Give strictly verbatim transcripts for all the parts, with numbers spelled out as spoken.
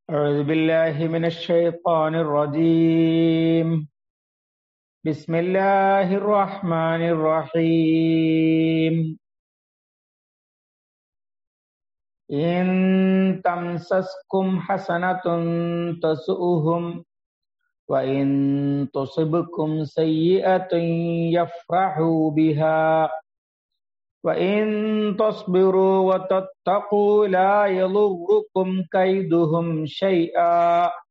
أعوذ بالله من الشيطان الرجيم. بسم الله الرحمن الرحيم. إن تمسسكم حسنة تسؤهم وإن تصبكم سيئة يفرحوا بها وإن تصبروا وتتقوا لا يضركم كيدهم شيئا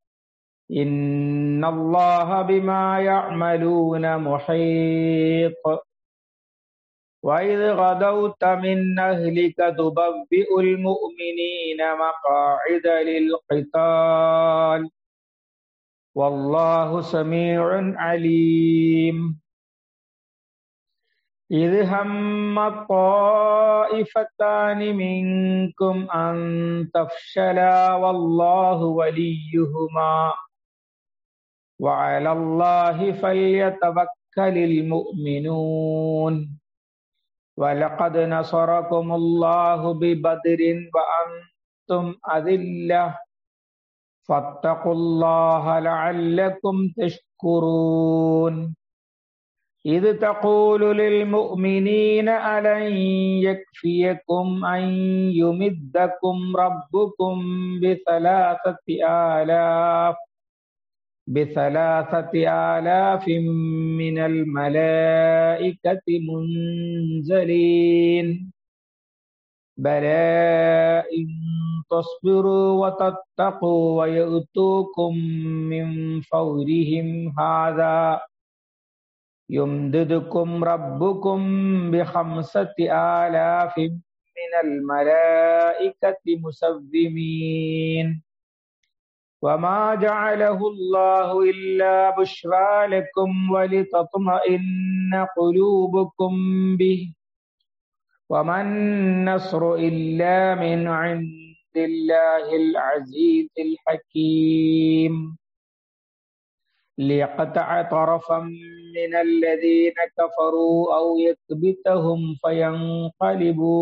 إن الله بما يعملون محيط. وإذ غدوت من أهلك تبوئ المؤمنين مقاعد للقتال والله سميع عليم. إذ هم الطائفتان منكم أن تفشلا والله وليهما وعلى الله فليتوكل المؤمنون. ولقد نصركم الله ببدر وأنتم أذلة فاتقوا الله لعلكم تشكرون. إذ تقول للمؤمنين ألن يكفيكم أن يمدكم ربكم بثلاثة آلاف بثلاثة آلاف من الملائكة منزلين بلى إن تصبروا وتتقوا ويؤتوكم من فورهم هذا يمددكم ربكم بخمسة آلاف من الملائكة مسومين وما جعله الله إلا بشرى لكم ولتطمئن قلوبكم به وما النصر إلا من عند الله العزيز الحكيم. ليقطع طرفا من الذين كفروا أو يكبتهم فينقلبوا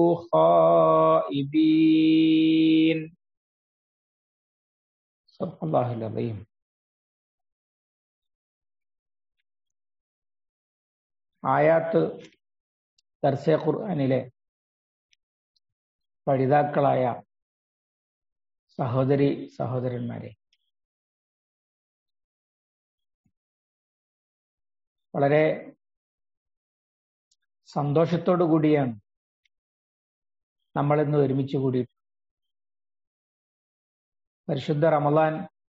خائبين. صدق الله العظيم. ആയാത്ത് ദർസെ ഖുർആനിലെ പഠിതാക്കളായ സഹോദരി സഹോദരന്മാരെ, വളരെ സന്തോഷത്തോടു കൂടിയാണ് നമ്മൾ ഇന്ന് ഒരുമിച്ച് കൂടിയിട്ട്. പരിശുദ്ധ റമളാൻ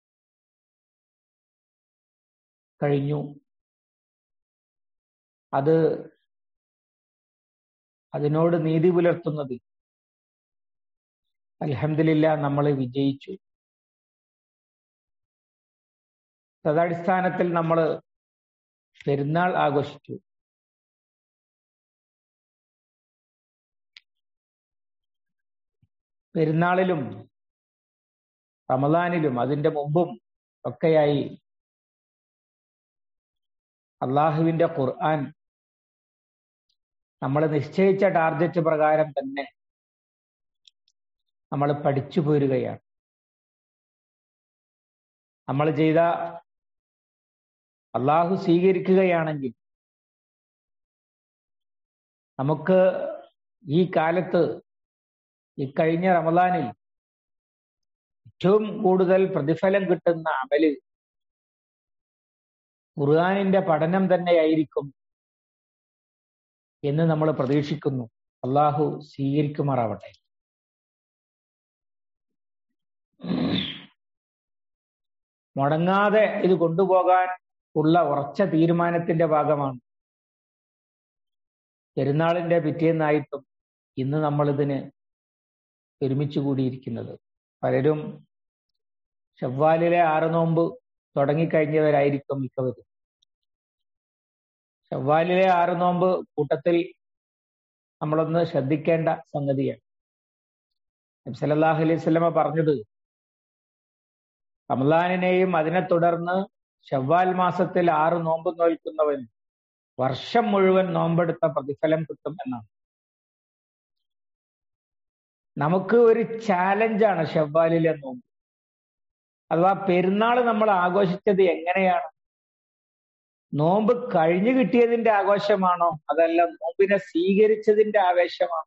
കഴിഞ്ഞു. അത് അതിനോട് നീതി പുലർത്തുന്നത് അൽഹംദുലില്ലാ നമ്മൾ വിജയിച്ചു. തദടിസ്ഥാനത്തിൽ നമ്മൾ പെരുന്നാൾ ആഘോഷിച്ചു. പെരുന്നാളിലും റമളാനിലും അതിന്റെ മുമ്പും ഒക്കെയായി അള്ളാഹുവിന്റെ ഖുർആൻ നമ്മൾ നിശ്ചയിച്ച ടാർഗറ്റ് പ്രകാരം തന്നെ നമ്മൾ പഠിച്ചു പോരുകയാണ്. നമ്മൾ ചെയ്ത അള്ളാഹു സ്വീകരിക്കുകയാണെങ്കിൽ നമുക്ക് ഈ കാലത്ത് ഈ കഴിഞ്ഞ റമളാനിൽ ഏറ്റവും കൂടുതൽ പ്രതിഫലം കിട്ടുന്ന അമല് ഖുർആനിന്റെ പഠനം തന്നെയായിരിക്കും എന്ന് നമ്മൾ പ്രതീക്ഷിക്കുന്നു. അള്ളാഹു സ്വീകരിക്കുമാറാവട്ടെ. മുടങ്ങാതെ ഇത് കൊണ്ടുപോകാൻ ഉള്ള ഉറച്ച തീരുമാനത്തിന്റെ ഭാഗമാണ് പെരുന്നാളിന്റെ പിറ്റേന്നായിട്ടും ഇന്ന് നമ്മൾ ഇതിന് ഒരുമിച്ച് കൂടിയിരിക്കുന്നത്. പലരും ശവ്വാലിലെ ആറ് നോമ്പ് തുടങ്ങിക്കഴിഞ്ഞവരായിരിക്കും മിക്കവരും. ശവ്വാലിലെ ആറ് നോമ്പ് കൂട്ടത്തിൽ നമ്മളൊന്ന് ശ്രദ്ധിക്കേണ്ട സംഗതിയാണ്. നബി സല്ലല്ലാഹു അലൈഹി വസല്ലമ പറഞ്ഞത് റമളാനിനെയും അതിനെ തുടർന്ന് ശവ്വാൽ മാസത്തിൽ ആറ് നോമ്പ് നോൽക്കുന്നവൻ വർഷം മുഴുവൻ നോമ്പെടുത്ത പ്രതിഫലം കിട്ടും എന്നാണ്. നമുക്ക് ഒരു ചാലഞ്ചാണ് ഷവ്വാലിലെ നോമ്പ്. അഥവാ പെരുന്നാൾ നമ്മൾ ആഘോഷിച്ചത് എങ്ങനെയാണ്? നോമ്പ് കഴിഞ്ഞു കിട്ടിയതിന്റെ ആഘോഷമാണോ, അതല്ല നോമ്പിനെ സ്വീകരിച്ചതിന്റെ ആവേശമാണോ?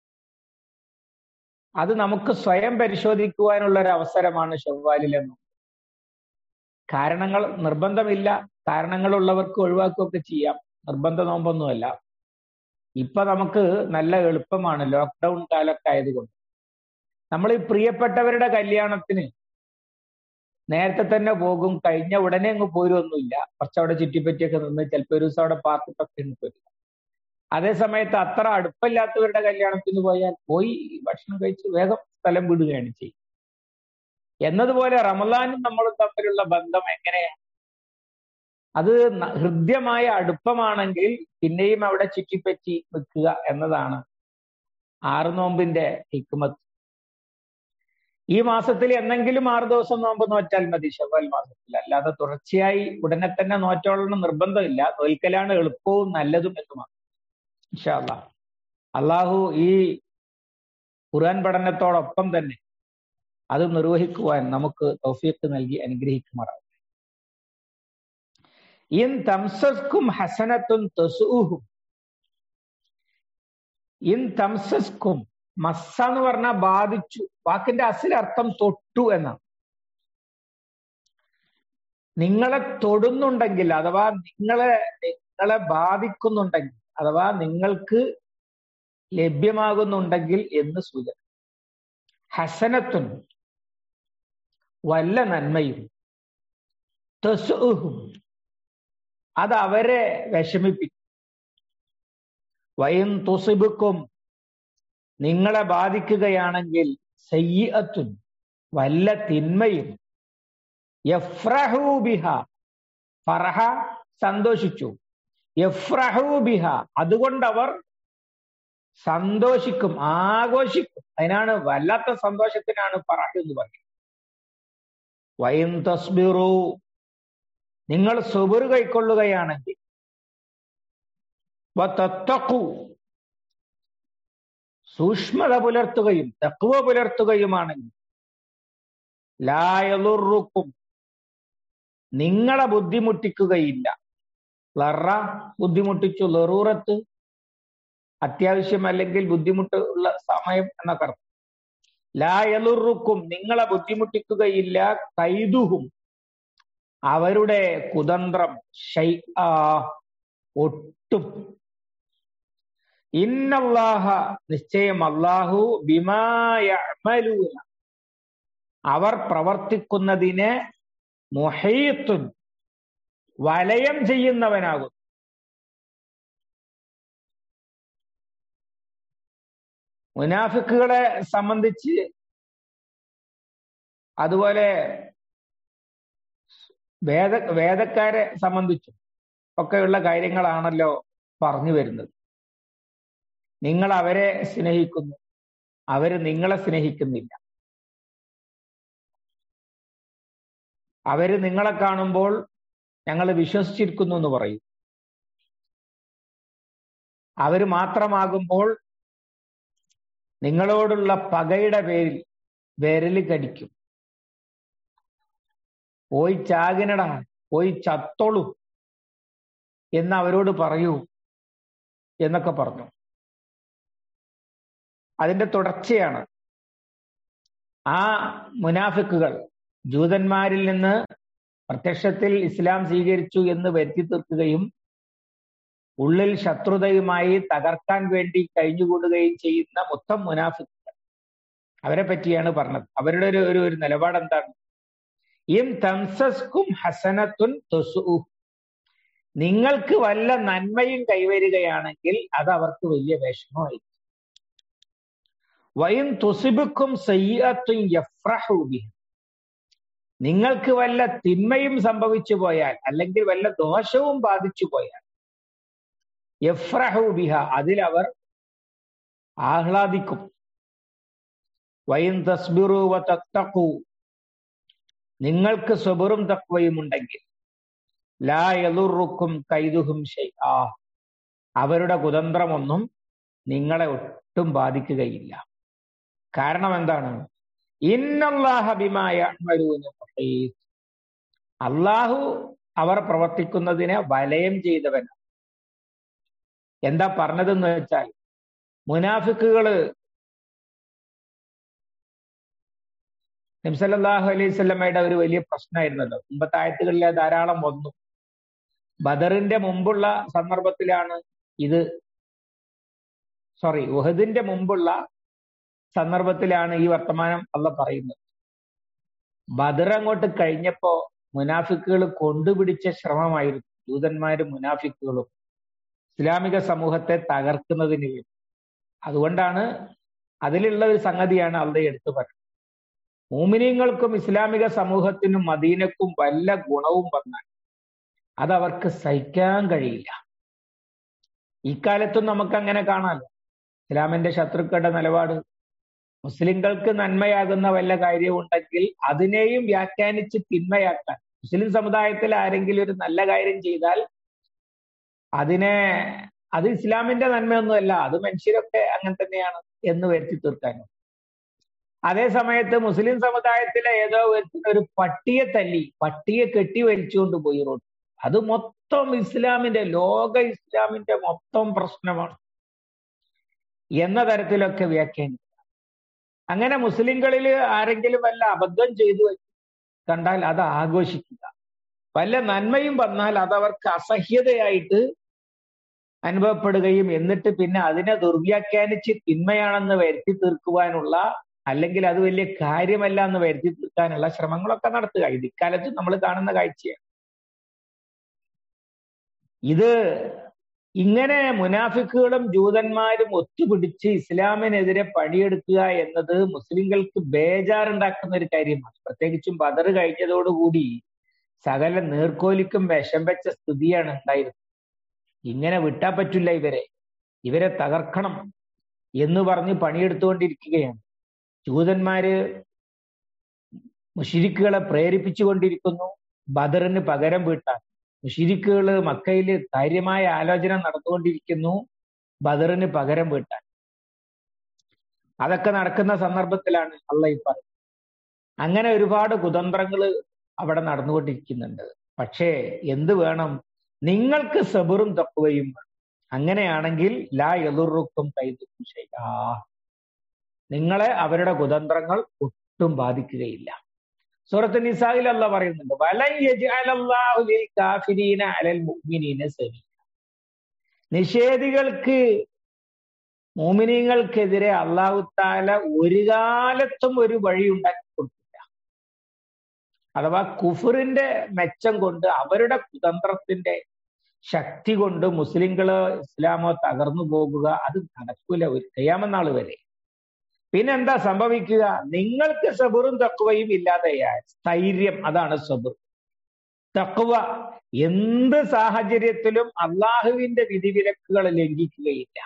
അത് നമുക്ക് സ്വയം പരിശോധിക്കുവാനുള്ള ഒരു അവസരമാണ് ശവ്വാലിലെ നോമ്പ്. കാരണങ്ങൾ നിർബന്ധമില്ല, കാരണങ്ങളുള്ളവർക്ക് ഒഴിവാക്കുകയൊക്കെ ചെയ്യാം, നിർബന്ധ നോമ്പൊന്നുമല്ല. ഇപ്പൊ നമുക്ക് നല്ല എളുപ്പമാണ്, ലോക്ക്ഡൗൺ കാലൊക്കെ ആയതുകൊണ്ട്. നമ്മൾ ഈ പ്രിയപ്പെട്ടവരുടെ കല്യാണത്തിന് നേരത്തെ തന്നെ പോകും, കഴിഞ്ഞ ഉടനെ അങ്ങ് പോരൊന്നുമില്ല, കുറച്ചവിടെ ചുറ്റിപ്പറ്റിയൊക്കെ നിന്ന് ചിലപ്പോൾ ഒരു ദിവസം അവിടെ പാർട്ടിട്ടൊക്കെ പോരും. അതേ സമയത്ത് അത്ര അടുപ്പമില്ലാത്തവരുടെ കല്യാണത്തിന് പോയാൽ പോയി ഭക്ഷണം കഴിച്ച് വേഗം സ്ഥലം വിടുകയാണ് ചെയ്യും. എന്നതുപോലെ റമദാനും നമ്മളും തമ്മിലുള്ള ബന്ധം എങ്ങനെയാണ്? അത് ഹൃദ്യമായ അടുപ്പമാണെങ്കിൽ പിന്നെയും അവിടെ ചുറ്റിപ്പറ്റി നിൽക്കുക എന്നതാണ് ആറ് നോമ്പിന്റെ ഹിക്മത്ത്. ഈ മാസത്തിൽ എന്നെങ്കിലും ആറ് ദിവസം നോമ്പ് നോറ്റാൽ മതി ശവ്വാൽ മാസത്തിൽ, അല്ലാതെ തുടർച്ചയായി ഉടനെ തന്നെ നോറ്റോളണം നിർബന്ധമില്ല. നോൽക്കലാണ് എളുപ്പവും നല്ലതും എന്നുമാണ്. ഇൻഷാ അല്ലാഹ് അള്ളാഹു ഈ ഖുർആൻ പഠനത്തോടൊപ്പം തന്നെ അത് നിർവഹിക്കുവാൻ നമുക്ക് തൗഫീഖ് നൽകി അനുഗ്രഹിക്കുമാറാവട്ടെ. ഇൻ തംസസ്കും ഹസനത്തുൻ തസുഉഹും. ഇൻ തംസസ്കും, മസ്സ എന്ന് പറഞ്ഞാൽ ബാധിച്ചു, വാക്കിന്റെ അസിൽ അർത്ഥം തൊട്ടു എന്നാണ്. നിങ്ങളെ തൊടുന്നുണ്ടെങ്കിൽ അഥവാ നിങ്ങളെ നിങ്ങളെ ബാധിക്കുന്നുണ്ടെങ്കിൽ അഥവാ നിങ്ങൾക്ക് ലഭ്യമാകുന്നുണ്ടെങ്കിൽ എന്ന് സൂചന. ഹസനത്തുൻ, വല്ല നന്മയും, തസുഉഹും, അത് അവരെ വിഷമിപ്പിക്കും. വയിൻ തുസിബുക്കും, നിങ്ങളെ ബാധിക്കുകയാണെങ്കിൽ, സയ്യിഅത്തുൻ, വല്ല തിന്മയും, യഫ്റഹു ബിഹ, ഫറഹ സന്തോഷിച്ചു, യഫ്റഹു ബിഹ അതുകൊണ്ടവർ സന്തോഷിക്കും, ആഘോഷിക്കും. അതിനാണ് വല്ലാത്ത സന്തോഷത്തിനാണ് ഫറഹ് എന്ന് പറയുന്നത്. വയിൻ തസ്ബിറു, നിങ്ങൾ സബർ കൈക്കൊള്ളുകയാണെങ്കിൽ, വതത്തഖു, സൂക്ഷ്മത പുലർത്തുകയും തഖ്വ പുലർത്തുകയുമാണെങ്കിൽ, ലാ യളുറുക്കും, നിങ്ങളെ ബുദ്ധിമുട്ടിക്കുകയില്ല. ലറ ബുദ്ധിമുട്ടിച്ചു, ലറൂറത്ത് അത്യാവശ്യം അല്ലെങ്കിൽ ബുദ്ധിമുട്ട് ഉള്ള സമയം എന്നൊക്കെ അർത്ഥം. ലാ യളുറുക്കും, നിങ്ങളെ ബുദ്ധിമുട്ടിക്കുകയില്ല, കൈദുഹും, അവരുടെ കുതന്ത്രം, ശൈആ ഒട്ടും. ഇന്നല്ലാഹ, നിശ്ചയം അല്ലാഹു, ബിമാ യഅമലൂന, അവർ പ്രവർത്തിക്കുന്നതിനെ, മുഹീത്തുൻ, വലയം ചെയ്യുന്നവനാകും. മുനാഫിക്കുകളെ സംബന്ധിച്ച് അതുപോലെ വേദ വേദക്കാരെ സംബന്ധിച്ചും ഒക്കെയുള്ള കാര്യങ്ങളാണല്ലോ പറഞ്ഞു വരുന്നത്. നിങ്ങൾ അവരെ സ്നേഹിക്കുന്നു, അവര് നിങ്ങളെ സ്നേഹിക്കുന്നില്ല. അവര് നിങ്ങളെ കാണുമ്പോൾ ഞങ്ങൾ വിശ്വസിച്ചിരിക്കുന്നു എന്ന് പറയും. അവര് മാത്രമാകുമ്പോൾ നിങ്ങളോടുള്ള പകയുടെ പേരിൽ വിരല് കടിക്കും. പോയി ചാകിനടാ, പോയി ചത്തോളൂ എന്ന് അവരോട് പറയൂ എന്നൊക്കെ പറഞ്ഞു. അതിന്റെ തുടർച്ചയാണ് ആ മുനാഫിക്കുകൾ ജൂതന്മാരിൽ നിന്ന് പ്രത്യക്ഷത്തിൽ ഇസ്ലാം സ്വീകരിച്ചു എന്ന് വരുത്തി തീർക്കുകയും ഉള്ളിൽ ശത്രുതയുമായി തകർക്കാൻ വേണ്ടി കഴിഞ്ഞുകൂടുകയും ചെയ്യുന്ന മൊത്തം മുനാഫിക്കുകൾ, അവരെ പറ്റിയാണ് പറഞ്ഞത്. അവരുടെ ഒരു ഒരു ഒരു നിലപാട് എന്താണ്? ഇൻ തംസസ്കും ഹസനത്തുൻ തസുഉ, നിങ്ങൾക്ക് വല്ല നന്മയും കൈവരികയാണെങ്കിൽ അത് അവർക്ക് വലിയ വിഷമമായിരിക്കും. വയിൻ തുസിബുക്കും സയ്യിഅത്തുൻ യഫ്റഹു ബിഹ, നിങ്ങൾക്ക് വല്ല തിന്മയും സംഭവിച്ചു പോയാൽ അല്ലെങ്കിൽ വല്ല ദോഷവും ബാധിച്ചു പോയാൽ, യഫ്റഹു ബിഹ അതിലവർ ആഹ്ലാദിക്കും. വയിൻ തസ്ബിറു വതത്തഖു, നിങ്ങൾക്ക് സബറും തഖ്വയും ഉണ്ടെങ്കിൽ, ലാ യളുറുക്കും കൈദുഹും ശൈആ, അവരുടെ കുതന്ത്രമൊന്നും നിങ്ങളെ ഒട്ടും ബാധിക്കുകയില്ല. കാരണം എന്താണ്? ഇന്നല്ലാഹ ബിമാ യഅ്മലൂന മുഹീത്ത്. അള്ളാഹു അവർ പ്രവർത്തിക്കുന്നതിനെ വലയം ചെയ്തവൻ. എന്താ പറഞ്ഞതെന്ന് വെച്ചാൽ, മുനാഫിക്കുകള് നബി സല്ലല്ലാഹു അലൈഹി വസല്ലമയുടെ ഒരു വലിയ പ്രശ്നമായിരുന്നല്ലോ. മുമ്പത്തെ ആയത്തുകളിലെ ധാരാളം വന്നു. ബദറിന്റെ മുമ്പുള്ള സന്ദർഭത്തിലാണ് ഇത്, സോറി ഉഹദിന്റെ മുമ്പുള്ള സന്ദർഭത്തിലാണ് ഈ വർത്തമാനം അള്ളാഹ് പറയുന്നത്. ബദർ അങ്ങോട്ട് കഴിഞ്ഞപ്പോ മുനാഫിക്കുകൾ കൊണ്ടുപിടിച്ച ശ്രമമായിരുന്നു, ജൂതന്മാരും മുനാഫിക്കുകളും ഇസ്ലാമിക സമൂഹത്തെ തകർക്കുന്നതിന് വേണ്ടി. അതുകൊണ്ടാണ് അതിലുള്ള ഒരു സംഗതിയാണ് അള്ളാഹ് എടുത്തു പറയുന്നത്. മുഅ്മിനീങ്ങൾക്കും ഇസ്ലാമിക സമൂഹത്തിനും മദീനക്കും വല്ല ഗുണവും വന്നാൽ അതവർക്ക് സഹിക്കാൻ കഴിയില്ല. ഇക്കാലത്തും നമുക്ക് അങ്ങനെ കാണാമല്ലോ. ഇസ്ലാമിന്റെ ശത്രുക്കളുടെ നിലപാട്, മുസ്ലിങ്ങൾക്ക് നന്മയാകുന്ന വല്ല കാര്യമുണ്ടെങ്കിൽ അതിനെയും വ്യാഖ്യാനിച്ച് തിന്മയാക്കാൻ. മുസ്ലിം സമുദായത്തിൽ ആരെങ്കിലും ഒരു നല്ല കാര്യം ചെയ്താൽ അതിനെ അത് ഇസ്ലാമിന്റെ നന്മയൊന്നുമല്ല, അത് മനുഷ്യരൊക്കെ അങ്ങനെ തന്നെയാണ് എന്ന് വരുത്തി തീർക്കാനും. അതേ സമയത്ത് മുസ്ലിം സമുദായത്തിലെ ഏതോ ഒരു പട്ടിയെ തല്ലി, പട്ടിയെ കെട്ടി വലിച്ചുകൊണ്ട് പോയി റോഡ്, അത് മൊത്തം ഇസ്ലാമിന്റെ, ലോക ഇസ്ലാമിന്റെ മൊത്തം പ്രശ്നമാണ് എന്ന തരത്തിലൊക്കെ വ്യാഖ്യാനിക്കുക. അങ്ങനെ മുസ്ലിങ്ങളിൽ ആരെങ്കിലും വല്ല അബദ്ധം ചെയ്തു കണ്ടാൽ അത് ആഘോഷിക്കുക, വല്ല നന്മയും വന്നാൽ അതവർക്ക് അസഹ്യതയായിട്ട് അനുഭവപ്പെടുകയും എന്നിട്ട് പിന്നെ അതിനെ ദുർവ്യാഖ്യാനിച്ച് തിന്മയാണെന്ന് വരുത്തി തീർക്കുവാനുള്ള, അല്ലെങ്കിൽ അത് വലിയ കാര്യമല്ല എന്ന് വരുത്തി തീർക്കാനുള്ള ശ്രമങ്ങളൊക്കെ നടത്തുക. ഇത് ഇക്കാലത്ത് നമ്മൾ കാണുന്ന കാഴ്ചയാണ്. ഇത് ഇങ്ങനെ മുനാഫിക്കുകളും ജൂതന്മാരും ഒത്തുപിടിച്ച് ഇസ്ലാമിനെതിരെ പണിയെടുക്കുക എന്നത് മുസ്ലിങ്ങൾക്ക് ബേജാറുണ്ടാക്കുന്ന ഒരു കാര്യമാണ്. പ്രത്യേകിച്ചും ബദർ കഴിഞ്ഞതോടുകൂടി സകല നീർക്കോലിക്കും വിഷം വെച്ച സ്ഥിതിയാണ് ഉണ്ടായിരുന്നത്. ഇങ്ങനെ വിട്ടാൻ പറ്റില്ല, ഇവരെ ഇവരെ തകർക്കണം എന്ന് പറഞ്ഞ് പണിയെടുത്തുകൊണ്ടിരിക്കുകയാണ്. ജൂതന്മാര് മുശ്രിക്കുകളെ പ്രേരിപ്പിച്ചുകൊണ്ടിരിക്കുന്നു ബദറിന് പകരം വീട്ടാൻ. മുശ്രിക്കുകള് മക്കയിൽ കാര്യമായ ആലോചന നടന്നുകൊണ്ടിരിക്കുന്നു ബദറിന് പകരം വീട്ടാൻ. അതൊക്കെ നടക്കുന്ന സന്ദർഭത്തിലാണ് അള്ളാഹ് ഈ പറയുന്നത്. അങ്ങനെ ഒരുപാട് കുതന്ത്രങ്ങൾ അവിടെ നടന്നുകൊണ്ടിരിക്കുന്നുണ്ട്. പക്ഷേ എന്ത് വേണം? നിങ്ങൾക്ക് സബറും തഖ്വയും വേണം. അങ്ങനെയാണെങ്കിൽ ലാ യദുറുക്കും കൈദുക്കും ശൈആ, നിങ്ങളെ അവരുടെ കുതന്ത്രങ്ങൾ ഒട്ടും ബാധിക്കുകയില്ല. സൂറത്ത് നിസായിൽ അല്ലാഹ് പറയുന്നുണ്ട്, വലൻ യജ്അലല്ലാഹു ലിൽ കാഫിരീന അലൽ മുഅ്മിനീന സബീല. നിഷേധികൾക്ക്, മുഅ്മിനീങ്ങൾക്കെതിരെ അല്ലാഹു തആല ഒരു കാലത്തും ഒരു വഴി ഉണ്ടാക്കി കൊടുക്കില്ല. അഥവാ കുഫറിന്റെ മെച്ചം കൊണ്ട്, അവരുടെ കുതന്ത്രത്തിന്റെ ശക്തി കൊണ്ട് മുസ്ലിങ്ങളോ ഇസ്ലാമോ തകർന്നു പോകുക അത് നടക്കൂല ഒരു ഖിയാമത്ത് നാൾ വരെ. പിന്നെന്താ സംഭവിക്കുക? നിങ്ങൾക്ക് സബറും തഖ്വയും ഇല്ലാതെയായ സ്ഥൈര്യം, അതാണ് സബർ. തഖ്വ എന്ത് സാഹചര്യത്തിലും അള്ളാഹുവിന്റെ വിധിവിലക്കുകൾ ലംഘിക്കുകയില്ല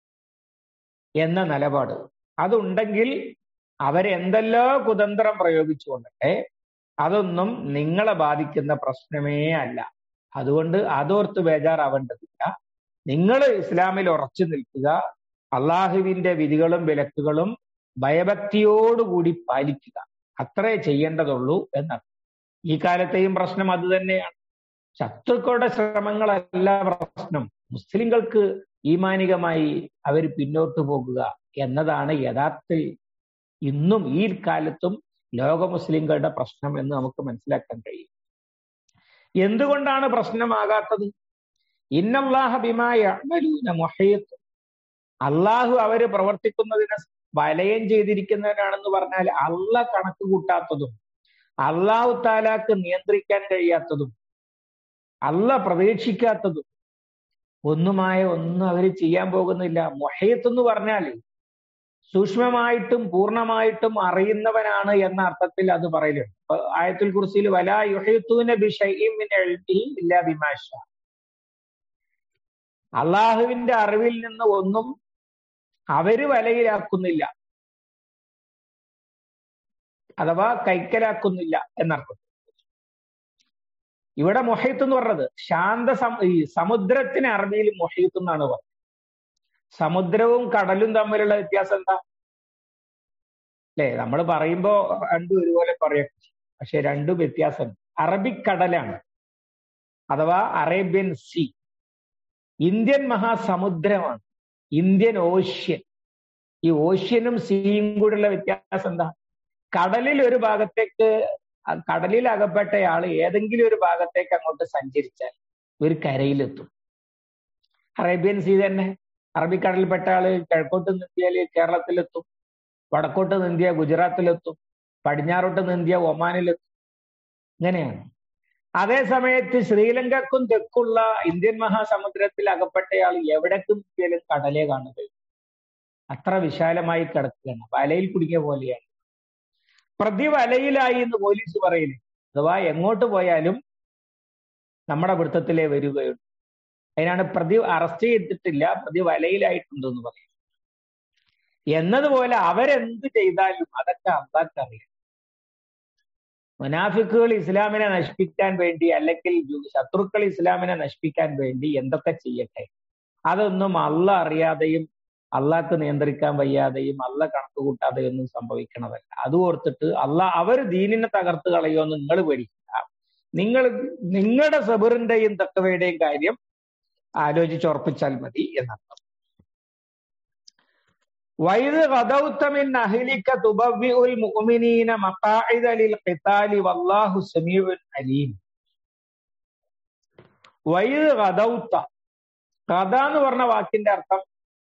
എന്ന നിലപാട് അതുണ്ടെങ്കിൽ അവരെന്തെല്ലോ കുതന്ത്രം പ്രയോഗിച്ചുകൊണ്ടേ അതൊന്നും നിങ്ങളെ ബാധിക്കുന്ന പ്രശ്നമേ അല്ല. അതുകൊണ്ട് അതോർത്ത് ബേജാറാവേണ്ടതില്ല. നിങ്ങൾ ഇസ്ലാമിൽ ഉറച്ചു നിൽക്കുക, അള്ളാഹുവിന്റെ വിധികളും വിലക്കുകളും ഭയഭക്തിയോടുകൂടി പാലിക്കുക, അത്രേ ചെയ്യേണ്ടതുള്ളൂ എന്നാണ്. ഈ കാലത്തെയും പ്രശ്നം അത് തന്നെയാണ്. ശത്രുക്കളുടെ ശ്രമങ്ങളല്ല പ്രശ്നം, മുസ്ലിങ്ങൾക്ക് ഈമാനികമായി അവർ പിന്നോട്ട് പോകുക എന്നതാണ് യഥാർത്ഥത്തിൽ ഇന്നും ഈ കാലത്തും ലോക മുസ്ലിങ്ങളുടെ പ്രശ്നം എന്ന് നമുക്ക് മനസ്സിലാക്കാൻ കഴിയും. എന്തുകൊണ്ടാണ് പ്രശ്നമാകാത്തത്? ഇന്നല്ലാഹ ബിമാ യഅ്മലൂന മുഹീത്ത്. അള്ളാഹു അവര് പ്രവർത്തിക്കുന്നതിനെ വലയം ചെയ്തിരിക്കുന്നവരാണെന്ന് പറഞ്ഞാൽ അള്ളാഹ് കണക്ക് കൂട്ടാത്തതും അള്ളാഹു താലാക്ക് നിയന്ത്രിക്കാൻ കഴിയാത്തതും അള്ളാഹ് പ്രതീക്ഷിക്കാത്തതും ഒന്നുമായ ഒന്നും അവര് ചെയ്യാൻ പോകുന്നില്ല. മുഹീത്ത് എന്ന് പറഞ്ഞാൽ സൂക്ഷ്മമായിട്ടും പൂർണ്ണമായിട്ടും അറിയുന്നവനാണ് എന്ന അർത്ഥത്തിൽ അത് പറയലുണ്ട്. ആയത്തുൽ കുർസിയിൽ വലാ യുഹീത്തൂന ബിശൈഇൻ മിൻ ഇൽമിഹി ഇല്ലാ ബിമാ ശാ. അള്ളാഹുവിന്റെ അറിവിൽ നിന്ന് ഒന്നും അവര് വലയിലാക്കുന്നില്ല, അഥവാ കൈക്കലാക്കുന്നില്ല എന്നർത്ഥം. ഇവിടെ മുഹീത്ത് എന്ന് പറഞ്ഞത് ശാന്ത ഈ സമുദ്രത്തിന് അറബിയിൽ മുഹീത്ത് എന്നാണ് പറഞ്ഞത്. സമുദ്രവും കടലും തമ്മിലുള്ള വ്യത്യാസം എന്താ? അല്ലെ? നമ്മൾ പറയുമ്പോ രണ്ടും ഒരുപോലെ പറയും, പക്ഷെ രണ്ടും വ്യത്യാസമുണ്ട്. അറബിക്കടലാണ് അഥവാ അറേബ്യൻ സീ, ഇന്ത്യൻ മഹാസമുദ്രമാണ്, ഇന്ത്യൻ ഓഷ്യൻ. ഈ ഓഷ്യനും സീയും കൂടെയുള്ള വ്യത്യാസം എന്താ? കടലിൽ ഒരു ഭാഗത്തേക്ക്, കടലിൽ അകപ്പെട്ടയാൾ ഏതെങ്കിലും ഒരു ഭാഗത്തേക്ക് അങ്ങോട്ട് സഞ്ചരിച്ചാൽ ഒരു കരയിലെത്തും. അറേബ്യൻ സീ തന്നെ, അറബിക്കടലിൽപ്പെട്ട ആള് കിഴക്കോട്ട് നീന്തിയാൽ കേരളത്തിലെത്തും, വടക്കോട്ട് നീന്തിയ ഗുജറാത്തിലെത്തും, പടിഞ്ഞാറോട്ട് നീന്തിയ ഒമാനിലെത്തും. ഇങ്ങനെയാണ്. അതേ സമയത്ത് ശ്രീലങ്കക്കും തെക്കുള്ള ഇന്ത്യൻ മഹാസമുദ്രത്തിൽ അകപ്പെട്ടയാൾ എവിടേക്ക് നീന്തിയാലും കടലേ കാണുകയും, അത്ര വിശാലമായി കിടക്കുകയാണ്, വലയിൽ കുടുങ്ങിയ പോലെയാണ്. പ്രതിവലയിലായി എന്ന് പോലീസ് പറയുന്നു. അഥവാ എങ്ങോട്ട് പോയാലും നമ്മുടെ വൃത്തത്തിലേ വരികയുള്ളൂ. അതിനാണ് പ്രതി അറസ്റ്റ് ചെയ്തിട്ടില്ല, പ്രതി വലയിലായിട്ടുണ്ടെന്ന് പറയും. എന്നതുപോലെ അവരെന്ത് ചെയ്താലും അതൊക്കെ അള്ളാഹ്ക്കറിയാം. മുനാഫിക്കുകൾ ഇസ്ലാമിനെ നശിപ്പിക്കാൻ വേണ്ടി, അല്ലെങ്കിൽ ശത്രുക്കൾ ഇസ്ലാമിനെ നശിപ്പിക്കാൻ വേണ്ടി എന്തൊക്കെ ചെയ്യട്ടെ, അതൊന്നും അള്ളാഹ് അറിയാതെയും അള്ളാഹ്ക്ക് നിയന്ത്രിക്കാൻ വയ്യാതെയും അള്ളാഹ് കണക്ക് കൂട്ടാതെയും ഒന്നും സംഭവിക്കണതല്ല. അത് ഓർത്തിട്ട് അള്ളാഹ് അവർ ദീനിനെ തകർത്ത് കളയുമെന്ന് നിങ്ങൾ പേടിക്കുക. നിങ്ങൾ നിങ്ങളുടെ സബറിന്റെയും തഖ്വയുടെയും കാര്യം ആലോചിച്ചുറപ്പിച്ചാൽ മതി എന്നർത്ഥം. വൈദ് ഗദൗത മിൻ അഹ്ലിക തുബവ്വിഉൽ മുഅ്മിനീന മഖാഇദ ലിൽ ഖിതാലി വല്ലാഹു സമീഉൻ അലീം. വൈദ് ഗദൗത, ഗദ എന്ന് പറഞ്ഞ വാക്കിന്റെ അർത്ഥം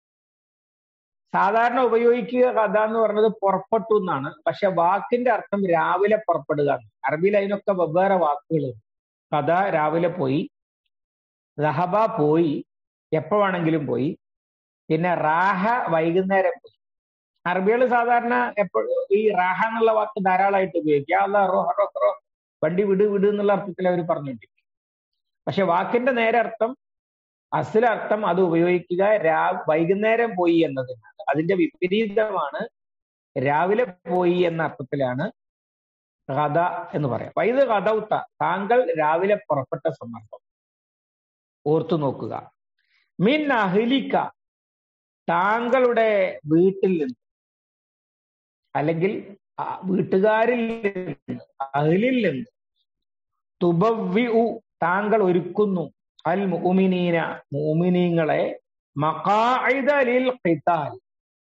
സാധാരണ ഉപയോഗിക്കുക, കഥ എന്ന് പറഞ്ഞത് പുറപ്പെട്ടു എന്നാണ്. പക്ഷെ വാക്കിന്റെ അർത്ഥം രാവിലെ പുറപ്പെടുക. അറബിയിൽ അതിനൊക്കെ വെവ്വേറെ വാക്കുകളുണ്ട്. കഥ രാവിലെ പോയി, റഹബ പോയി, എപ്പോ വേണമെങ്കിലും പോയി, പിന്നെ റാഹ വൈകുന്നേരം പോയി. അറബികൾ സാധാരണ എപ്പോഴും ഈ റാഹ എന്നുള്ള വാക്ക് ധാരാളമായിട്ട് ഉപയോഗിക്കുക. അല്ല റോ റോ റോ വണ്ടി വിട് വിട് എന്നുള്ള അർത്ഥത്തിൽ അവർ പറഞ്ഞിട്ടുണ്ട്. പക്ഷെ വാക്കിന്റെ നേരെ അർത്ഥം, അസലർത്ഥം അത് ഉപയോഗിക്കുക രാ വൈകുന്നേരം പോയി എന്നതിനാണ്. അതിന്റെ വിപരീതമാണ് രാവിലെ പോയി എന്ന അർത്ഥത്തിലാണ് കഥ എന്ന് പറയാം. വൈദ് കഥൗത്ത, താങ്കൾ രാവിലെ പുറപ്പെട്ട സന്ദർഭം ഓർത്തു നോക്കുക. മിൻ അഹ്ലിക, താങ്കളുടെ വീട്ടിൽ നിന്ന്, അല്ലെങ്കിൽ വീട്ടുകാരിൽ നിന്ന്, അഹ്ലിൽ നിന്ന്. തുബവ്വിഉ, താങ്കൾ ഒരുക്കുന്നു, അൽ മുഅ്മിനീന, മുഅ്മിനീങ്ങളെ, മഖാഇദ ലിൽ ഖിതാൽ,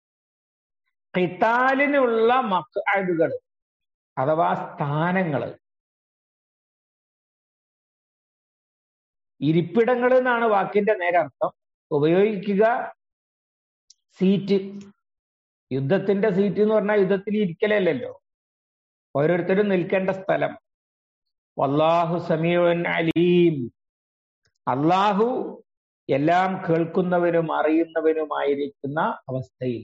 ഖിതാലിനുള്ള മഖ്അദുകൾ അഥവാ സ്ഥാനങ്ങൾ, ഇരിപ്പിടങ്ങൾ എന്നാണ് വാക്കിന്റെ നേരെ അർത്ഥം. ഉപയോഗിക്കുക സീറ്റ്. യുദ്ധത്തിന്റെ സീറ്റ് എന്ന് പറഞ്ഞാൽ യുദ്ധത്തിൽ ഇരിക്കലല്ലോ, ഓരോരുത്തരും നിൽക്കേണ്ട സ്ഥലം. വല്ലാഹു സമീഉൻ അലീം, അള്ളാഹു എല്ലാം കേൾക്കുന്നവനും അറിയുന്നവനുമായിരിക്കുന്ന അവസ്ഥയിൽ.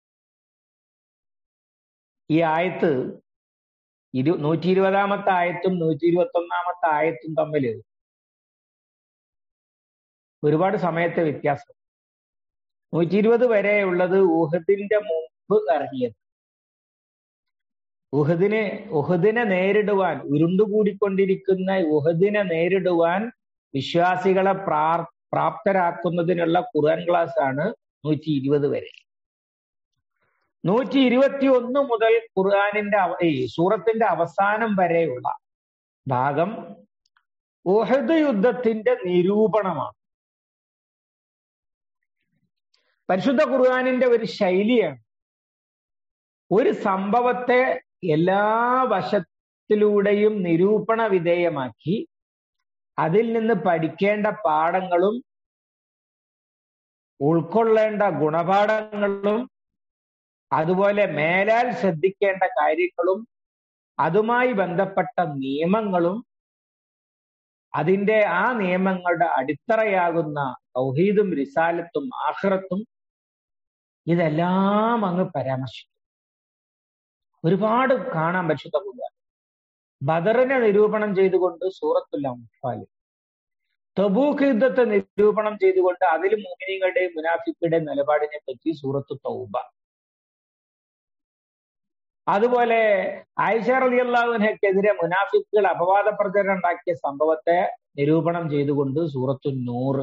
ഈ ആയത്ത് ഇരു നൂറ്റി ഇരുപതാമത്തെ ആയത്തും നൂറ്റി ഇരുപത്തി ഒന്നാമത്തെ ആയത്തും തമ്മിൽ ഒരുപാട് സമയത്തെ വ്യത്യാസം. നൂറ്റി ഇരുപത് വരെ ഉള്ളത് ഉഹദിന്റെ മുമ്പ് ഇറങ്ങിയത്. ഉഹദിനെ ഉഹദിനെ നേരിടുവാൻ, ഉരുണ്ടുകൂടിക്കൊണ്ടിരിക്കുന്ന ഉഹദിനെ നേരിടുവാൻ വിശ്വാസികളെ പ്രാർ പ്രാപ്തരാക്കുന്നതിനുള്ള ഖുർആൻ ക്ലാസ് ആണ് നൂറ്റി ഇരുപത് വരെ. നൂറ്റി ഇരുപത്തി ഒന്ന് മുതൽ ഖുർആനിന്റെ ഈ സൂറത്തിന്റെ അവസാനം വരെയുള്ള ഭാഗം ഉഹദ് യുദ്ധത്തിന്റെ നിരൂപണമാണ്. പരിശുദ്ധ ഖുർആനിന്റെ ഒരു ശൈലിയാണ്. ഒരു സംഭവത്തെ എല്ലാ വശത്തിലൂടെയും നിരൂപണ വിധേയമാക്കി അതിൽ നിന്ന് പഠിക്കേണ്ട പാഠങ്ങളും ഉൾക്കൊള്ളേണ്ട ഗുണപാഠങ്ങളും അതുപോലെ മേലാൽ ശ്രദ്ധിക്കേണ്ട കാര്യങ്ങളും അതുമായി ബന്ധപ്പെട്ട നിയമങ്ങളും അതിൻ്റെ ആ നിയമങ്ങളുടെ അടിത്തറയാകുന്ന തൗഹീദും റിസാലത്തും ആഖിറത്തും ഇതെല്ലാം അങ്ങ് പരാമർശിക്കും. ഒരുപാട് കാണാൻ പരിശുദ്ധ ഖുർആൻ. ബദറിനെ നിരൂപണം ചെയ്തുകൊണ്ട് സൂറത്തുൽ അൻഫാൽ, തബൂക്ക് യുദ്ധത്തെ നിരൂപണം ചെയ്തുകൊണ്ട് അതിൽ മുഅ്മിനീങ്ങളുടെയും മുനാഫിക്കുകളുടെയും നിലപാടിനെ പറ്റി സൂറത്തു തൗബ, അതുപോലെ ആയിഷ റളിയല്ലാഹു അൻഹയ്ക്കെതിരെ മുനാഫിക്കുകൾ അപവാദ പ്രചരണം ഉണ്ടാക്കിയ സംഭവത്തെ നിരൂപണം ചെയ്തുകൊണ്ട് സൂറത്തു നൂർ,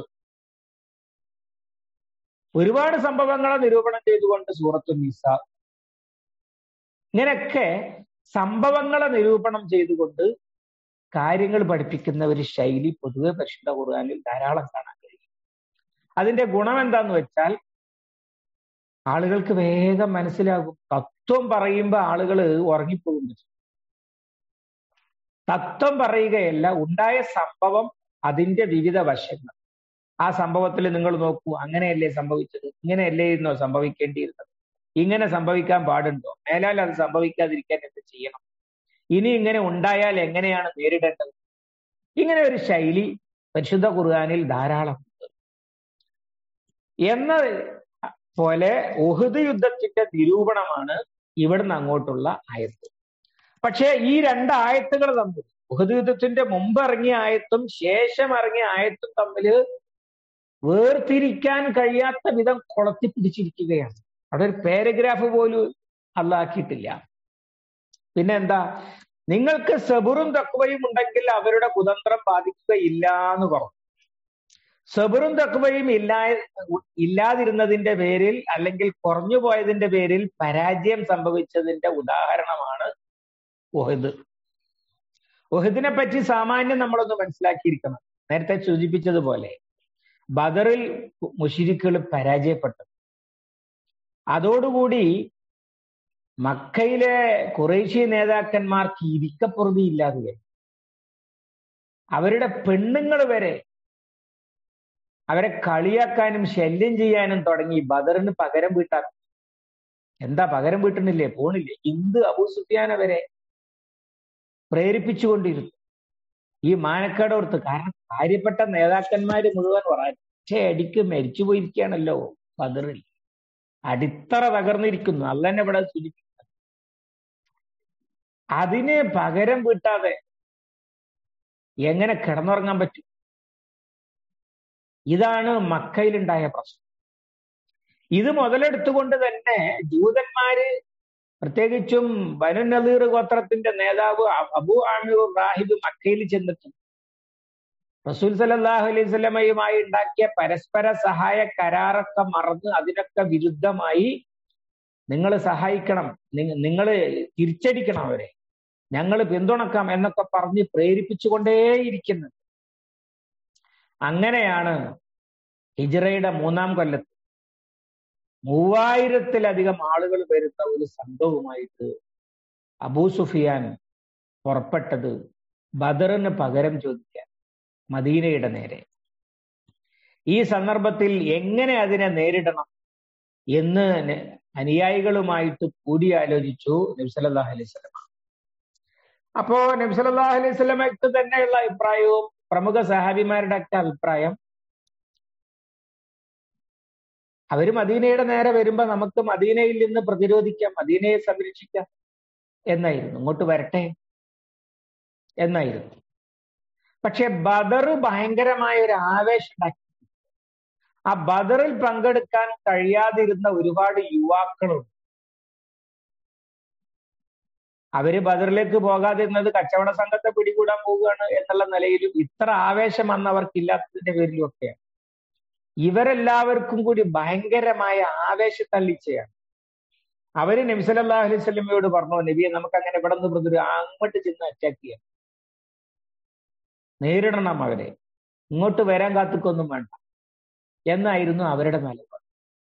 ഒരുപാട് സംഭവങ്ങളെ നിരൂപണം ചെയ്തുകൊണ്ട് സൂറത്തു നിസാ. ഇങ്ങനെയൊക്കെ സംഭവങ്ങളെ നിരൂപണം ചെയ്തുകൊണ്ട് കാര്യങ്ങൾ പഠിപ്പിക്കുന്ന ഒരു ശൈലി പൊതുവെ പരിശുദ്ധ ഖുർആനിൽ ധാരാളം കാണാൻ കഴിയും. അതിന്റെ ഗുണം എന്താന്ന് വെച്ചാൽ ആളുകൾക്ക് വേഗം മനസ്സിലാകും. തത്വം പറയുമ്പോൾ ആളുകൾ ഉറങ്ങിപ്പോകുന്നു. തത്വം പറയുകയല്ല, ഉണ്ടായ സംഭവം, അതിന്റെ വിവിധ വശങ്ങൾ. ആ സംഭവത്തിൽ നിങ്ങൾ നോക്കൂ, അങ്ങനെയല്ലേ സംഭവിച്ചത്, ഇങ്ങനെയല്ലേ ഇരുന്നോ സംഭവിക്കേണ്ടിയിരുന്നത്, ഇങ്ങനെ സംഭവിക്കാൻ പാടുണ്ടോ, മേലാൽ അത് സംഭവിക്കാതിരിക്കാൻ എന്ത് ചെയ്യണം, ഇനി ഇങ്ങനെ ഉണ്ടായാൽ എങ്ങനെയാണ് നേരിടേണ്ടത്. ഇങ്ങനെ ഒരു ശൈലി പരിശുദ്ധ ഖുർആനിൽ ധാരാളമുണ്ട്. എന്ന പോലെ ഉഹുദ് യുദ്ധത്തിന്റെ നിരൂപണമാണ് ഇവിടുന്ന് അങ്ങോട്ടുള്ള ആയത്ത്. പക്ഷേ ഈ രണ്ട് ആയത്തുകൾ തമ്മിൽ, ഉഹുദ് യുദ്ധത്തിന്റെ മുമ്പ് ഇറങ്ങിയ ആയത്തും ശേഷം ഇറങ്ങിയ ആയത്തും തമ്മിൽ വേർതിരിക്കാൻ കഴിയാത്ത വിധം കൊളത്തി പിടിച്ചിരിക്കുകയാണ്. അവിടെ ഒരു പാരഗ്രാഫ് പോലും അല്ലാക്കിയിട്ടില്ല. പിന്നെ എന്താ, നിങ്ങൾക്ക് സബുറും തഖ്വയും ഉണ്ടെങ്കിൽ അവരുടെ കുതന്ത്രം ബാധിക്കുകയില്ല എന്ന് പറഞ്ഞു. സബുറും തഖ്വയും ഇല്ലാ ഇല്ലാതിരുന്നതിന്റെ പേരിൽ അല്ലെങ്കിൽ കുറഞ്ഞു പോയതിന്റെ പേരിൽ പരാജയം സംഭവിച്ചതിന്റെ ഉദാഹരണമാണ് ഉഹദ്. ഉഹദിനെ പറ്റി സാമാന്യം നമ്മളൊന്ന് മനസ്സിലാക്കിയിരിക്കണം. നേരത്തെ സൂചിപ്പിച്ചതുപോലെ ബദറിൽ മുശ്രിക്കുകൾ പരാജയപ്പെട്ടു. അതോടുകൂടി മക്കയിലെ ഖുറൈശി നേതാക്കന്മാർക്ക് ഇരിക്കപ്പുറതി ഇല്ലാതെ, അവരുടെ പെണ്ണുങ്ങൾ വരെ അവരെ കളിയാക്കാനും ശല്യം ചെയ്യാനും തുടങ്ങി. ബദറിന് പകരം വീട്ടാൻ. എന്താ പകരം വീട്ടണില്ലേ, പോണില്ലേ? ഇന്ത് അബൂ സുഫിയാനെ വരെ പ്രേരിപ്പിച്ചുകൊണ്ടിരുന്നു ഈ മാനക്കേടോർത്ത്. കാരണം കാര്യപ്പെട്ട നേതാക്കന്മാര് മുഴുവൻ പറയാൻ പക്ഷേ അടിക്ക് മരിച്ചു പോയിരിക്കുകയാണല്ലോ ബദറിൽ. അടിത്തറ തകർന്നിരിക്കുന്നു. അള്ളന്നെ ഇവിടെ സൂചിപ്പിക്കുന്നത്. അതിന് പകരം വീട്ടാതെ എങ്ങനെ കിടന്നുറങ്ങാൻ പറ്റും? ഇതാണ് മക്കയിലുണ്ടായ പ്രശ്നം. ഇത് മുതലെടുത്തുകൊണ്ട് തന്നെ ജൂതന്മാര്, പ്രത്യേകിച്ചും ബനു നദീർ ഗോത്രത്തിന്റെ നേതാവ് അബൂ ആമിർ റാഹിബ് മക്കയിൽ ചെന്നിട്ട് റസൂൽ സല്ലല്ലാഹു അലൈഹി വസല്ലമയുമായി ഉണ്ടാക്കിയ പരസ്പര സഹായ കരാറൊക്കെ മറന്ന് അതിനൊക്കെ വിരുദ്ധമായി നിങ്ങൾ സഹായിക്കണം, നിങ്ങൾ തിരിച്ചടിക്കണം അവരെ, ഞങ്ങൾ പിന്തുണക്കാം എന്നൊക്കെ പറഞ്ഞ് പ്രേരിപ്പിച്ചുകൊണ്ടേയിരിക്കുന്നത്. അങ്ങനെയാണ് ഹിജ്റയുടെ മൂന്നാം കൊല്ലത്ത് മൂവായിരത്തിലധികം ആളുകൾ വരുന്ന ഒരു സംഘവുമായിട്ട് അബൂ സുഫിയാൻ പുറപ്പെട്ടത് ബദറിന് പകരം ചോദിക്കാൻ മദീനയുടെ നേരെ. ഈ സന്ദർഭത്തിൽ എങ്ങനെ അതിനെ നേരിടണം എന്ന് അനുയായികളുമായിട്ട് കൂടിയാലോചിച്ചു നബി സല്ലല്ലാഹു അലൈഹി വസല്ലം. അപ്പോ നബി സല്ലല്ലാഹു അലൈഹി വസല്ലമയ്ക്ക് തന്നെയുള്ള അഭിപ്രായവും പ്രമുഖ സഹാബിമാരുടെ ഒക്കെ അഭിപ്രായം, അവര് മദീനയുടെ നേരെ വരുമ്പോ നമുക്ക് മദീനയിൽ നിന്ന് പ്രതിരോധിക്കാം, മദീനയെ സംരക്ഷിക്കാം എന്നായിരുന്നു. ഇങ്ങോട്ട് വരട്ടെ എന്നായിരുന്നു. പക്ഷെ ബദർ ഭയങ്കരമായ ഒരു ആവേശം ഉണ്ടാക്കി. ആ ബദറിൽ പങ്കെടുക്കാൻ കഴിയാതിരുന്ന ഒരുപാട് യുവാക്കളുണ്ട്. അവര് ബദറിലേക്ക് പോകാതിരുന്നത് കച്ചവട സംഘത്തെ പിടികൂടാൻ പോവുകയാണ് എന്നുള്ള നിലയിലും ഇത്ര ആവേശം വന്നവർക്കില്ലാത്തതിന്റെ പേരിലും ഒക്കെയാണ്. ഇവരെല്ലാവർക്കും കൂടി ഭയങ്കരമായ ആവേശത്തള്ളിച്ചയാണ്. അവര് നബി സല്ലല്ലാഹു അലൈഹി വസല്ലമയോട് പറഞ്ഞു, നബിയെ നമുക്ക് അങ്ങനെ ഇവിടെ നിന്ന് പ്രതിരോധം അങ്ങോട്ട് ചെന്ന് അറ്റാക്ക് ചെയ്യാം, നേരിടണം അവരെ, ഇങ്ങോട്ട് വരാൻ കാത്തുക്കൊന്നും വേണ്ട എന്നായിരുന്നു അവരുടെ നിലപാട്.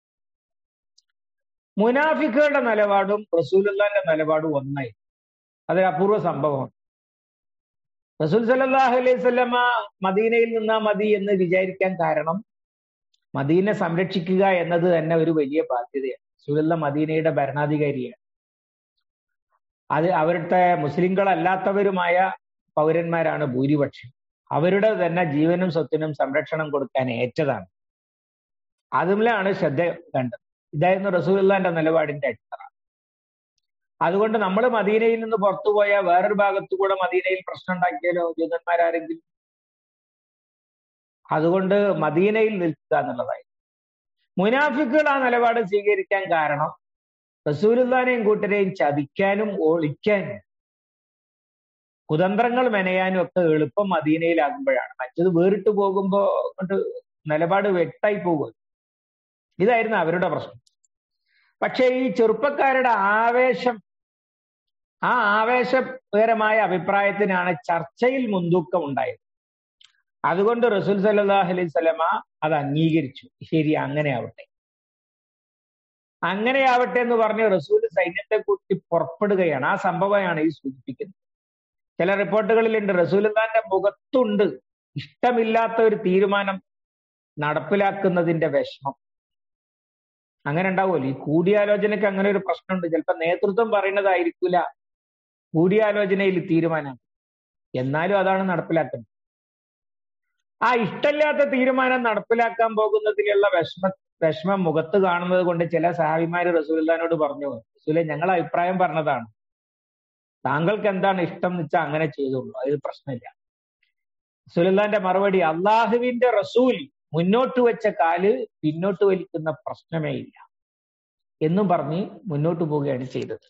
മുനാഫിക്കുകളുടെ നിലപാടും റസൂലുള്ളാഹിന്റെ നിലപാടും ഒന്നായി. അതൊരു അപൂർവ സംഭവമാണ്. റസൂൽ സല്ലല്ലാഹു അലൈഹി വസല്ലമ മദീനയിൽ നിന്നാ മതി എന്ന് വിചാരിക്കാൻ കാരണം മദീന സംരക്ഷിക്കുക എന്നത് തന്നെ ഒരു വലിയ ബാധ്യതയാണ്. റസൂലുള്ളാഹി മദീനയുടെ ഭരണാധികാരിയാണ്. അത് അവരുടെ മുസ്ലിങ്ങളല്ലാത്തവരുമായ പൗരന്മാരാണ് ഭൂരിപക്ഷം. അവരുടെ തന്നെ ജീവനും സ്വത്തിനും സംരക്ഷണം കൊടുക്കാൻ ഏറ്റതാണ്. അതുമില്ലാണ് ശ്രദ്ധ കണ്ടത്. ഇതായിരുന്നു റസൂലുള്ളാഹിന്റെ നിലപാടിന്റെ അടിത്തറ. അതുകൊണ്ട് നമ്മൾ മദീനയിൽ നിന്ന് പുറത്തുപോയ വേറൊരു ഭാഗത്തു കൂടെ മദീനയിൽ പ്രശ്നം ഉണ്ടാക്കിയാലോ ജൂതന്മാരാരെങ്കിലും? അതുകൊണ്ട് മദീനയിൽ നിൽക്കുക എന്നുള്ളതായി. മുനാഫിക്കുകൾ ആ നിലപാട് സ്വീകരിക്കാൻ കാരണം റസൂലുള്ളാഹിനെയും കൂട്ടരെയും ചതിക്കാനും ഒളിക്കാനും കുതന്ത്രങ്ങൾ മെനയാനും ഒക്കെ എളുപ്പം മദീനയിലാകുമ്പോഴാണ്. മറ്റത് വേറിട്ട് പോകുമ്പോ കൊണ്ട് നിലപാട് വെട്ടായി പോകുക. ഇതായിരുന്നു അവരുടെ പ്രശ്നം. പക്ഷെ ഈ ചെറുപ്പക്കാരുടെ ആവേശം ആ ആവേശകരമായ അഭിപ്രായത്തിനാണ് ചർച്ചയിൽ മുൻതൂക്കം ഉണ്ടായത്. അതുകൊണ്ട് റസൂൽ സല്ലല്ലാഹു അലൈഹി വസല്ലമ അത് അംഗീകരിച്ചു. ശരി, അങ്ങനെ ആവട്ടെ, അങ്ങനെയാവട്ടെ എന്ന് പറഞ്ഞ് റസൂൽ സൈന്യത്തെ കൂട്ടി പുറപ്പെടുകയാണ്. ആ സംഭവമാണ് ഈ സൂചിപ്പിക്കുന്നത്. ചില റിപ്പോർട്ടുകളിലുണ്ട് റസൂലുള്ളാഹിന്റെ മുഖത്തുണ്ട് ഇഷ്ടമില്ലാത്ത ഒരു തീരുമാനം നടപ്പിലാക്കുന്നതിന്റെ വിഷമം. അങ്ങനെ ഉണ്ടാവുമല്ലോ, ഈ കൂടിയാലോചനയ്ക്ക് അങ്ങനെ ഒരു പ്രശ്നമുണ്ട്. ചിലപ്പോൾ നേതൃത്വം പറയുന്നതായിരിക്കില്ല കൂടിയാലോചനയിൽ തീരുമാനം, എന്നാലും അതാണ് നടപ്പിലാക്കുന്നത്. ആ ഇഷ്ടമില്ലാത്ത തീരുമാനം നടപ്പിലാക്കാൻ പോകുന്നതിലുള്ള വിഷമ വിഷമം മുഖത്ത് കാണുന്നത് കൊണ്ട് ചില സഹാബിമാര് റസൂലുള്ളാഹിനോട് പറഞ്ഞു, റസൂലെ, ഞങ്ങൾ അഭിപ്രായം പറഞ്ഞതാണ്, താങ്കൾക്ക് എന്താണ് ഇഷ്ടം എന്ന് വെച്ചാൽ അങ്ങനെ ചെയ്തോളൂ, അതിൽ പ്രശ്നമില്ല. റസൂലുള്ളാഹിന്റെ മറുപടി, അള്ളാഹുവിന്റെ റസൂൽ മുന്നോട്ട് വെച്ച കാല് പിന്നോട്ട് വലിക്കുന്ന പ്രശ്നമേ ഇല്ല എന്നും പറഞ്ഞ് മുന്നോട്ട് പോവുകയാണ് ചെയ്തത്.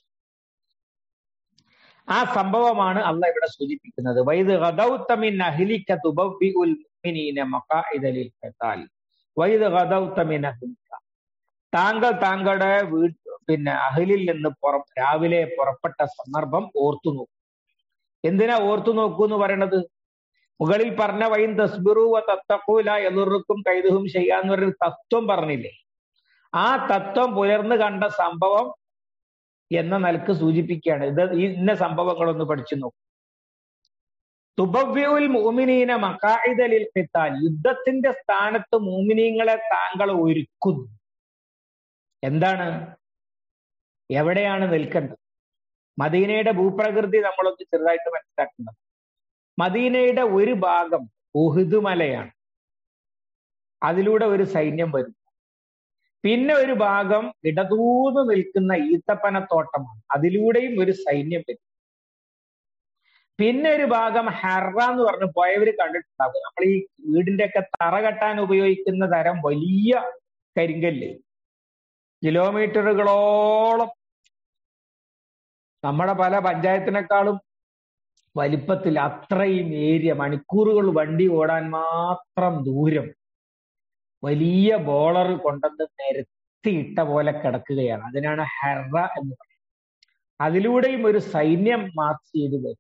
ആ സംഭവമാണ് അള്ളാഹ് ഇവിടെ സൂചിപ്പിക്കുന്നത്. വൈദ് ഗദൗത മിൻ അഹ്ലിക തുബവ്വിഉൽ മുഅ്മിനീന മഖാഇദ ലിൽ ഖിതാൽ. വൈദ് ഗദൗത മിൻ അഹ്ലിക, താങ്കൾ താങ്കളുടെ വീട് പിന്നെ അഹ്ലിൽ നിന്ന് പുറ രാവിലെ പുറപ്പെട്ട സന്ദർഭം ഓർത്തു നോക്കൂ. എന്തിനാ ഓർത്തു നോക്കൂ എന്ന് പറയണത്? മുകളിൽ പറഞ്ഞ വൈൻ തസ്ബിറു വ തത്തഖൂ ലാ യദുറുക്കും കൈദുഹും ശൈഅൻ എന്ന് പറയുന്ന തത്വം പറഞ്ഞില്ലേ, ആ തത്വം പുലർന്നു കണ്ട സംഭവം എന്ന നിലക്ക് സൂചിപ്പിക്കുകയാണ്. ഇത് ഇന്ന സംഭവങ്ങളൊന്ന് പഠിച്ചു നോക്കും. തുബവ്വിഉൽ മുഅ്മിനീന മഖാഇദ ലിൽ ഖിതാൽ, യുദ്ധത്തിന്റെ സ്ഥാനത്ത് മുഅ്മിനീങ്ങളെ താങ്കൾ ഒരുക്കുന്നു. എന്താണ്, എവിടെയാണ് നിൽക്കേണ്ടത്? മദീനയുടെ ഭൂപ്രകൃതി നമ്മളൊന്ന് ചെറുതായിട്ട് മനസ്സിലാക്കുന്നത്. മദീനയുടെ ഒരു ഭാഗം ഉഹുദ് മലയാണ്, അതിലൂടെ ഒരു സൈന്യം വരും. പിന്നെ ഒരു ഭാഗം ഇടതൂന്ന് നിൽക്കുന്ന ഈത്തപ്പനത്തോട്ടമാണ്, അതിലൂടെയും ഒരു സൈന്യം വരും. പിന്നെ ഒരു ഭാഗം ഹെറ എന്ന് പറഞ്ഞ് പോയവര് കണ്ടിട്ടുണ്ടാകും. നമ്മൾ ഈ വീടിന്റെ ഒക്കെ തറ കെട്ടാൻ ഉപയോഗിക്കുന്ന തരം വലിയ കരിങ്കല്ല്, കിലോമീറ്ററുകളോളം, നമ്മുടെ പല പഞ്ചായത്തിനേക്കാളും വലിപ്പത്തിൽ, അത്രയും ഏരിയ, മണിക്കൂറുകൾ വണ്ടി ഓടാൻ മാത്രം ദൂരം, വലിയ ബോളർ കൊണ്ടുവന്ന് നിരത്തിയിട്ട പോലെ കിടക്കുകയാണ്. അതിനാണ് ഹെറ എന്ന് പറയുന്നത്. അതിലൂടെയും ഒരു സൈന്യം മാർച്ച് ചെയ്ത് വരിക.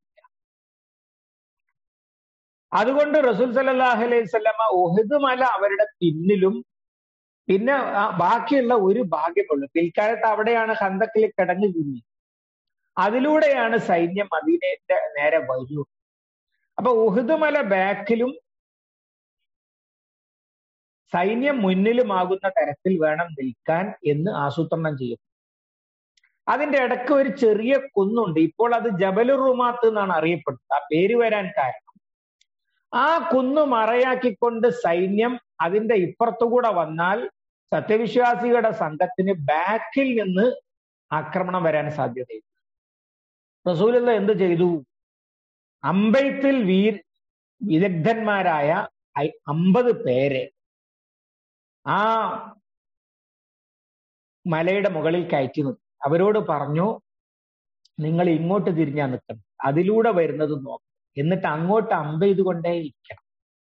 അതുകൊണ്ട് റസൂൽ സല്ലല്ലാഹു അലൈഹി വസല്ലമ ഉഹുദ് മല അവരുടെ പിന്നിലും, പിന്നെ ബാക്കിയുള്ള ഒരു ഭാഗ്യമുള്ളൂ. പിൽക്കാലത്ത് അവിടെയാണ് ഖന്തക്കിൽ കിടങ്ങു കുഞ്ഞി, അതിലൂടെയാണ് സൈന്യം മദീനയുടെ നേരെ വരൂ. അപ്പൊ ഉഹുദ് മല ബാക്കിലും സൈന്യം മുന്നിലുമാകുന്ന തരത്തിൽ വേണം നിൽക്കാൻ എന്ന് ആസൂത്രണം ചെയ്യും. അതിന്റെ ഇടയ്ക്ക് ഒരു ചെറിയ കുന്നുണ്ട്, ഇപ്പോൾ അത് ജബലുർ റുമാത്ത് എന്നാണ് അറിയപ്പെടുന്നത്. ആ പേര് വരാൻ കാരണം ആ കുന്നു മറയാക്കിക്കൊണ്ട് സൈന്യം അതിന്റെ ഇപ്പുറത്തുകൂടെ വന്നാൽ സത്യവിശ്വാസികളുടെ സംഘത്തിന് ബാക്കിൽ നിന്ന് ആക്രമണം വരാൻ സാധ്യതയില്ല. റസൂലുള്ള എന്ത് ചെയ്തു? അമ്പെയ്ത്തിൽ വീർ വിദഗ്ധന്മാരായ അമ്പത് പേരെ ആ മലയുടെ മുകളിൽ കയറ്റി നിർത്തി. അവരോട് പറഞ്ഞു, നിങ്ങൾ ഇങ്ങോട്ട് തിരിഞ്ഞാ നിൽക്കണം, അതിലൂടെ വരുന്നത് നോക്കണം, എന്നിട്ട് അങ്ങോട്ട് അമ്പെയ്തുകൊണ്ടേ ഇരിക്കണം.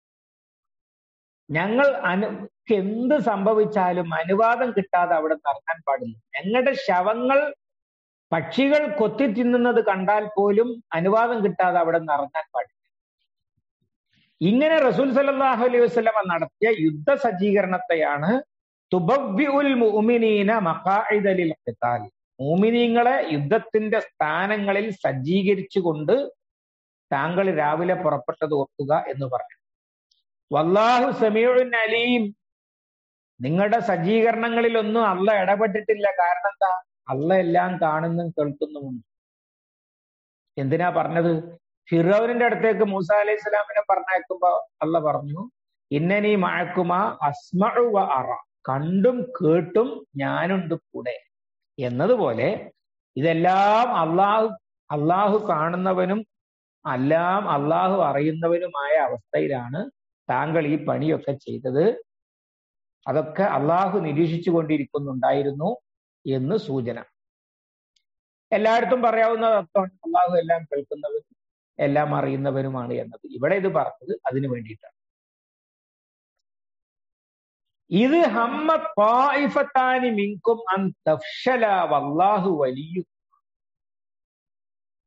ഞങ്ങൾ അനു എന്ത് സംഭവിച്ചാലും അനുവാദം കിട്ടാതെ അവിടെ ഇറങ്ങാൻ പാടില്ല. ഞങ്ങളുടെ ശവങ്ങൾ പക്ഷികൾ കൊത്തി തിന്നുന്നത് കണ്ടാൽ പോലും അനുവാദം കിട്ടാതെ അവിടെ നിന്ന് ഇറങ്ങാൻ പാടില്ല. ഇങ്ങനെ റസൂൽ സല്ലല്ലാഹു അലൈഹി വസല്ലമ നടത്തിയ യുദ്ധ സജ്ജീകരണത്തെയാണ് തുബവ്വിഉൽ മുഅ്മിനീന മഖാഇദ ലിൽ ഖിതാൽ, മുഅ്മിനീങ്ങളെ യുദ്ധത്തിന്റെ സ്ഥാനങ്ങളിൽ സജ്ജീകരിച്ചുകൊണ്ട് താങ്കൾ രാവിലെ പുറപ്പെട്ടത് ഓർക്കുക എന്ന് പറഞ്ഞു. വല്ലാഹു സമീഉൻ അലീം, നിങ്ങളുടെ സജ്ജീകരണങ്ങളിലൊന്നും അള്ള ഇടപെട്ടിട്ടില്ല. കാരണം എന്താ? അള്ള എല്ലാം കാണുന്നും കേൾക്കുന്നുമുണ്ട്. എന്തിനാ പറഞ്ഞത്? ഫിറൗനിന്റെ അടുത്തേക്ക് മൂസ അലൈഹി സ്വലാമിനെ പറഞ്ഞയക്കുമ്പോ അള്ള പറഞ്ഞു, ഇന്നനി മഅകുമാ അസ്മഉ വ അറ, കണ്ടും കേട്ടും ഞാനുണ്ട് കൂടെ എന്നതുപോലെ ഇതെല്ലാം അള്ളാഹു അള്ളാഹു കാണുന്നവനും എല്ലാം അള്ളാഹു അറിയുന്നവനുമായ അവസ്ഥയിലാണ് താങ്കൾ ഈ പണിയൊക്കെ ചെയ്തത്. അതൊക്കെ അള്ളാഹു നിരീക്ഷിച്ചു കൊണ്ടിരിക്കുന്നുണ്ടായിരുന്നു എന്ന് സൂചന. എല്ലായിടത്തും പറയാവുന്ന തത്വമാണ് അള്ളാഹു എല്ലാം കേൾക്കുന്നവനും എല്ലാം അറിയുന്നവനുമാണ് എന്നത്. ഇവിടെ ഇത് പറഞ്ഞത് അതിനു വേണ്ടിയിട്ടാണ്. ഇത് ഹമ്മ ത്വായിഫത്താനി മിൻകും അൻ തഫ്ശല വല്ലാഹു വലിയു,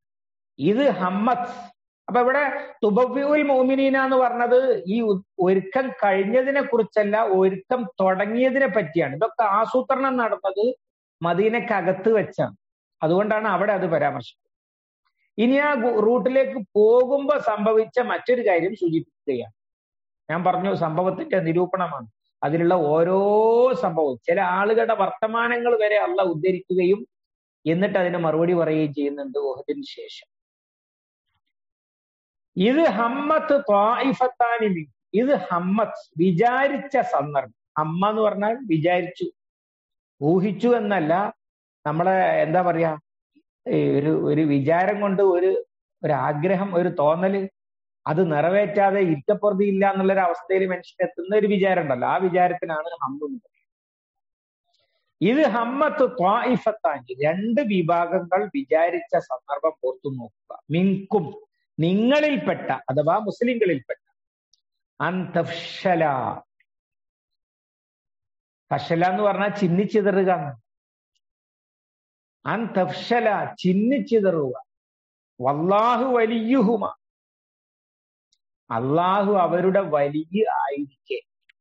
ഇത് ഹമ്മത്ത്. അപ്പൊ ഇവിടെ തുബവ്വിഉൽ മുഅ്മിനീന എന്ന് പറഞ്ഞത് ഈ ഒരുക്കം കഴിഞ്ഞതിനെ കുറിച്ചല്ല, ഒരുക്കം തുടങ്ങിയതിനെ പറ്റിയാണ്. ഇതൊക്കെ ആസൂത്രണം നടന്നത് മദീനക്കകത്ത് വെച്ചാണ്. അതുകൊണ്ടാണ് അവിടെ അത് പരാമർശിക്കുന്നത്. ഇനി ആ റൂട്ടിലേക്ക് പോകുമ്പോ സംഭവിച്ച മറ്റൊരു കാര്യം സൂചിപ്പിക്കുകയാണ്. ഞാൻ പറഞ്ഞു സംഭവത്തിന്റെ നിരൂപണമാണ്. അതിലുള്ള ഓരോ സംഭവവും ചില ആളുകളുടെ വർത്തമാനങ്ങൾ വരെ അള്ളാഹ് ഉദ്ധരിക്കുകയും എന്നിട്ട് അതിന് മറുപടി പറയുകയും ചെയ്യുന്നുണ്ട് ഉഹദിന് ശേഷം. ഇത് ഹമ്മത്ത് ത്വായിഫത്താനി മിൻ, ഇത് ഹമ്മത്ത് വിചാരിച്ച സന്ദർഭം. ഹമ്മ എന്ന് പറഞ്ഞാൽ വിചാരിച്ചു, ഊഹിച്ചു എന്നല്ല. നമ്മളെ എന്താ പറയാ, ഒരു ഒരു വിചാരം കൊണ്ട് ഒരു ഒരാഗ്രഹം, ഒരു തോന്നല്, അത് നിറവേറ്റാതെ ഇരിക്കപ്പുറതിയില്ല എന്നുള്ളൊരു അവസ്ഥയിൽ മനുഷ്യൻ എത്തുന്ന ഒരു വിചാരം ഉണ്ടല്ലോ, ആ വിചാരത്തിനാണ് ഹമ്മ. ഇത് ഹമ്മത്ത് ത്വായിഫത്താനി, രണ്ട് വിഭാഗങ്ങൾ വിചാരിച്ച സന്ദർഭം ഓർത്തു നോക്കുക. മിൻകും, നിങ്ങളിൽപ്പെട്ട അഥവാ മുസ്ലിങ്ങളിൽപ്പെട്ട. അൻതഫ്ശല, ഫശല എന്ന് പറഞ്ഞാൽ ചിന്നിച്ചിതറുക. അൻതഫ്ശല, ചിന്നിച്ചിതറുക. വല്ലാഹു വലിയുഹുമ, അള്ളാഹു അവരുടെ വലിയ ആയിരിക്കെ.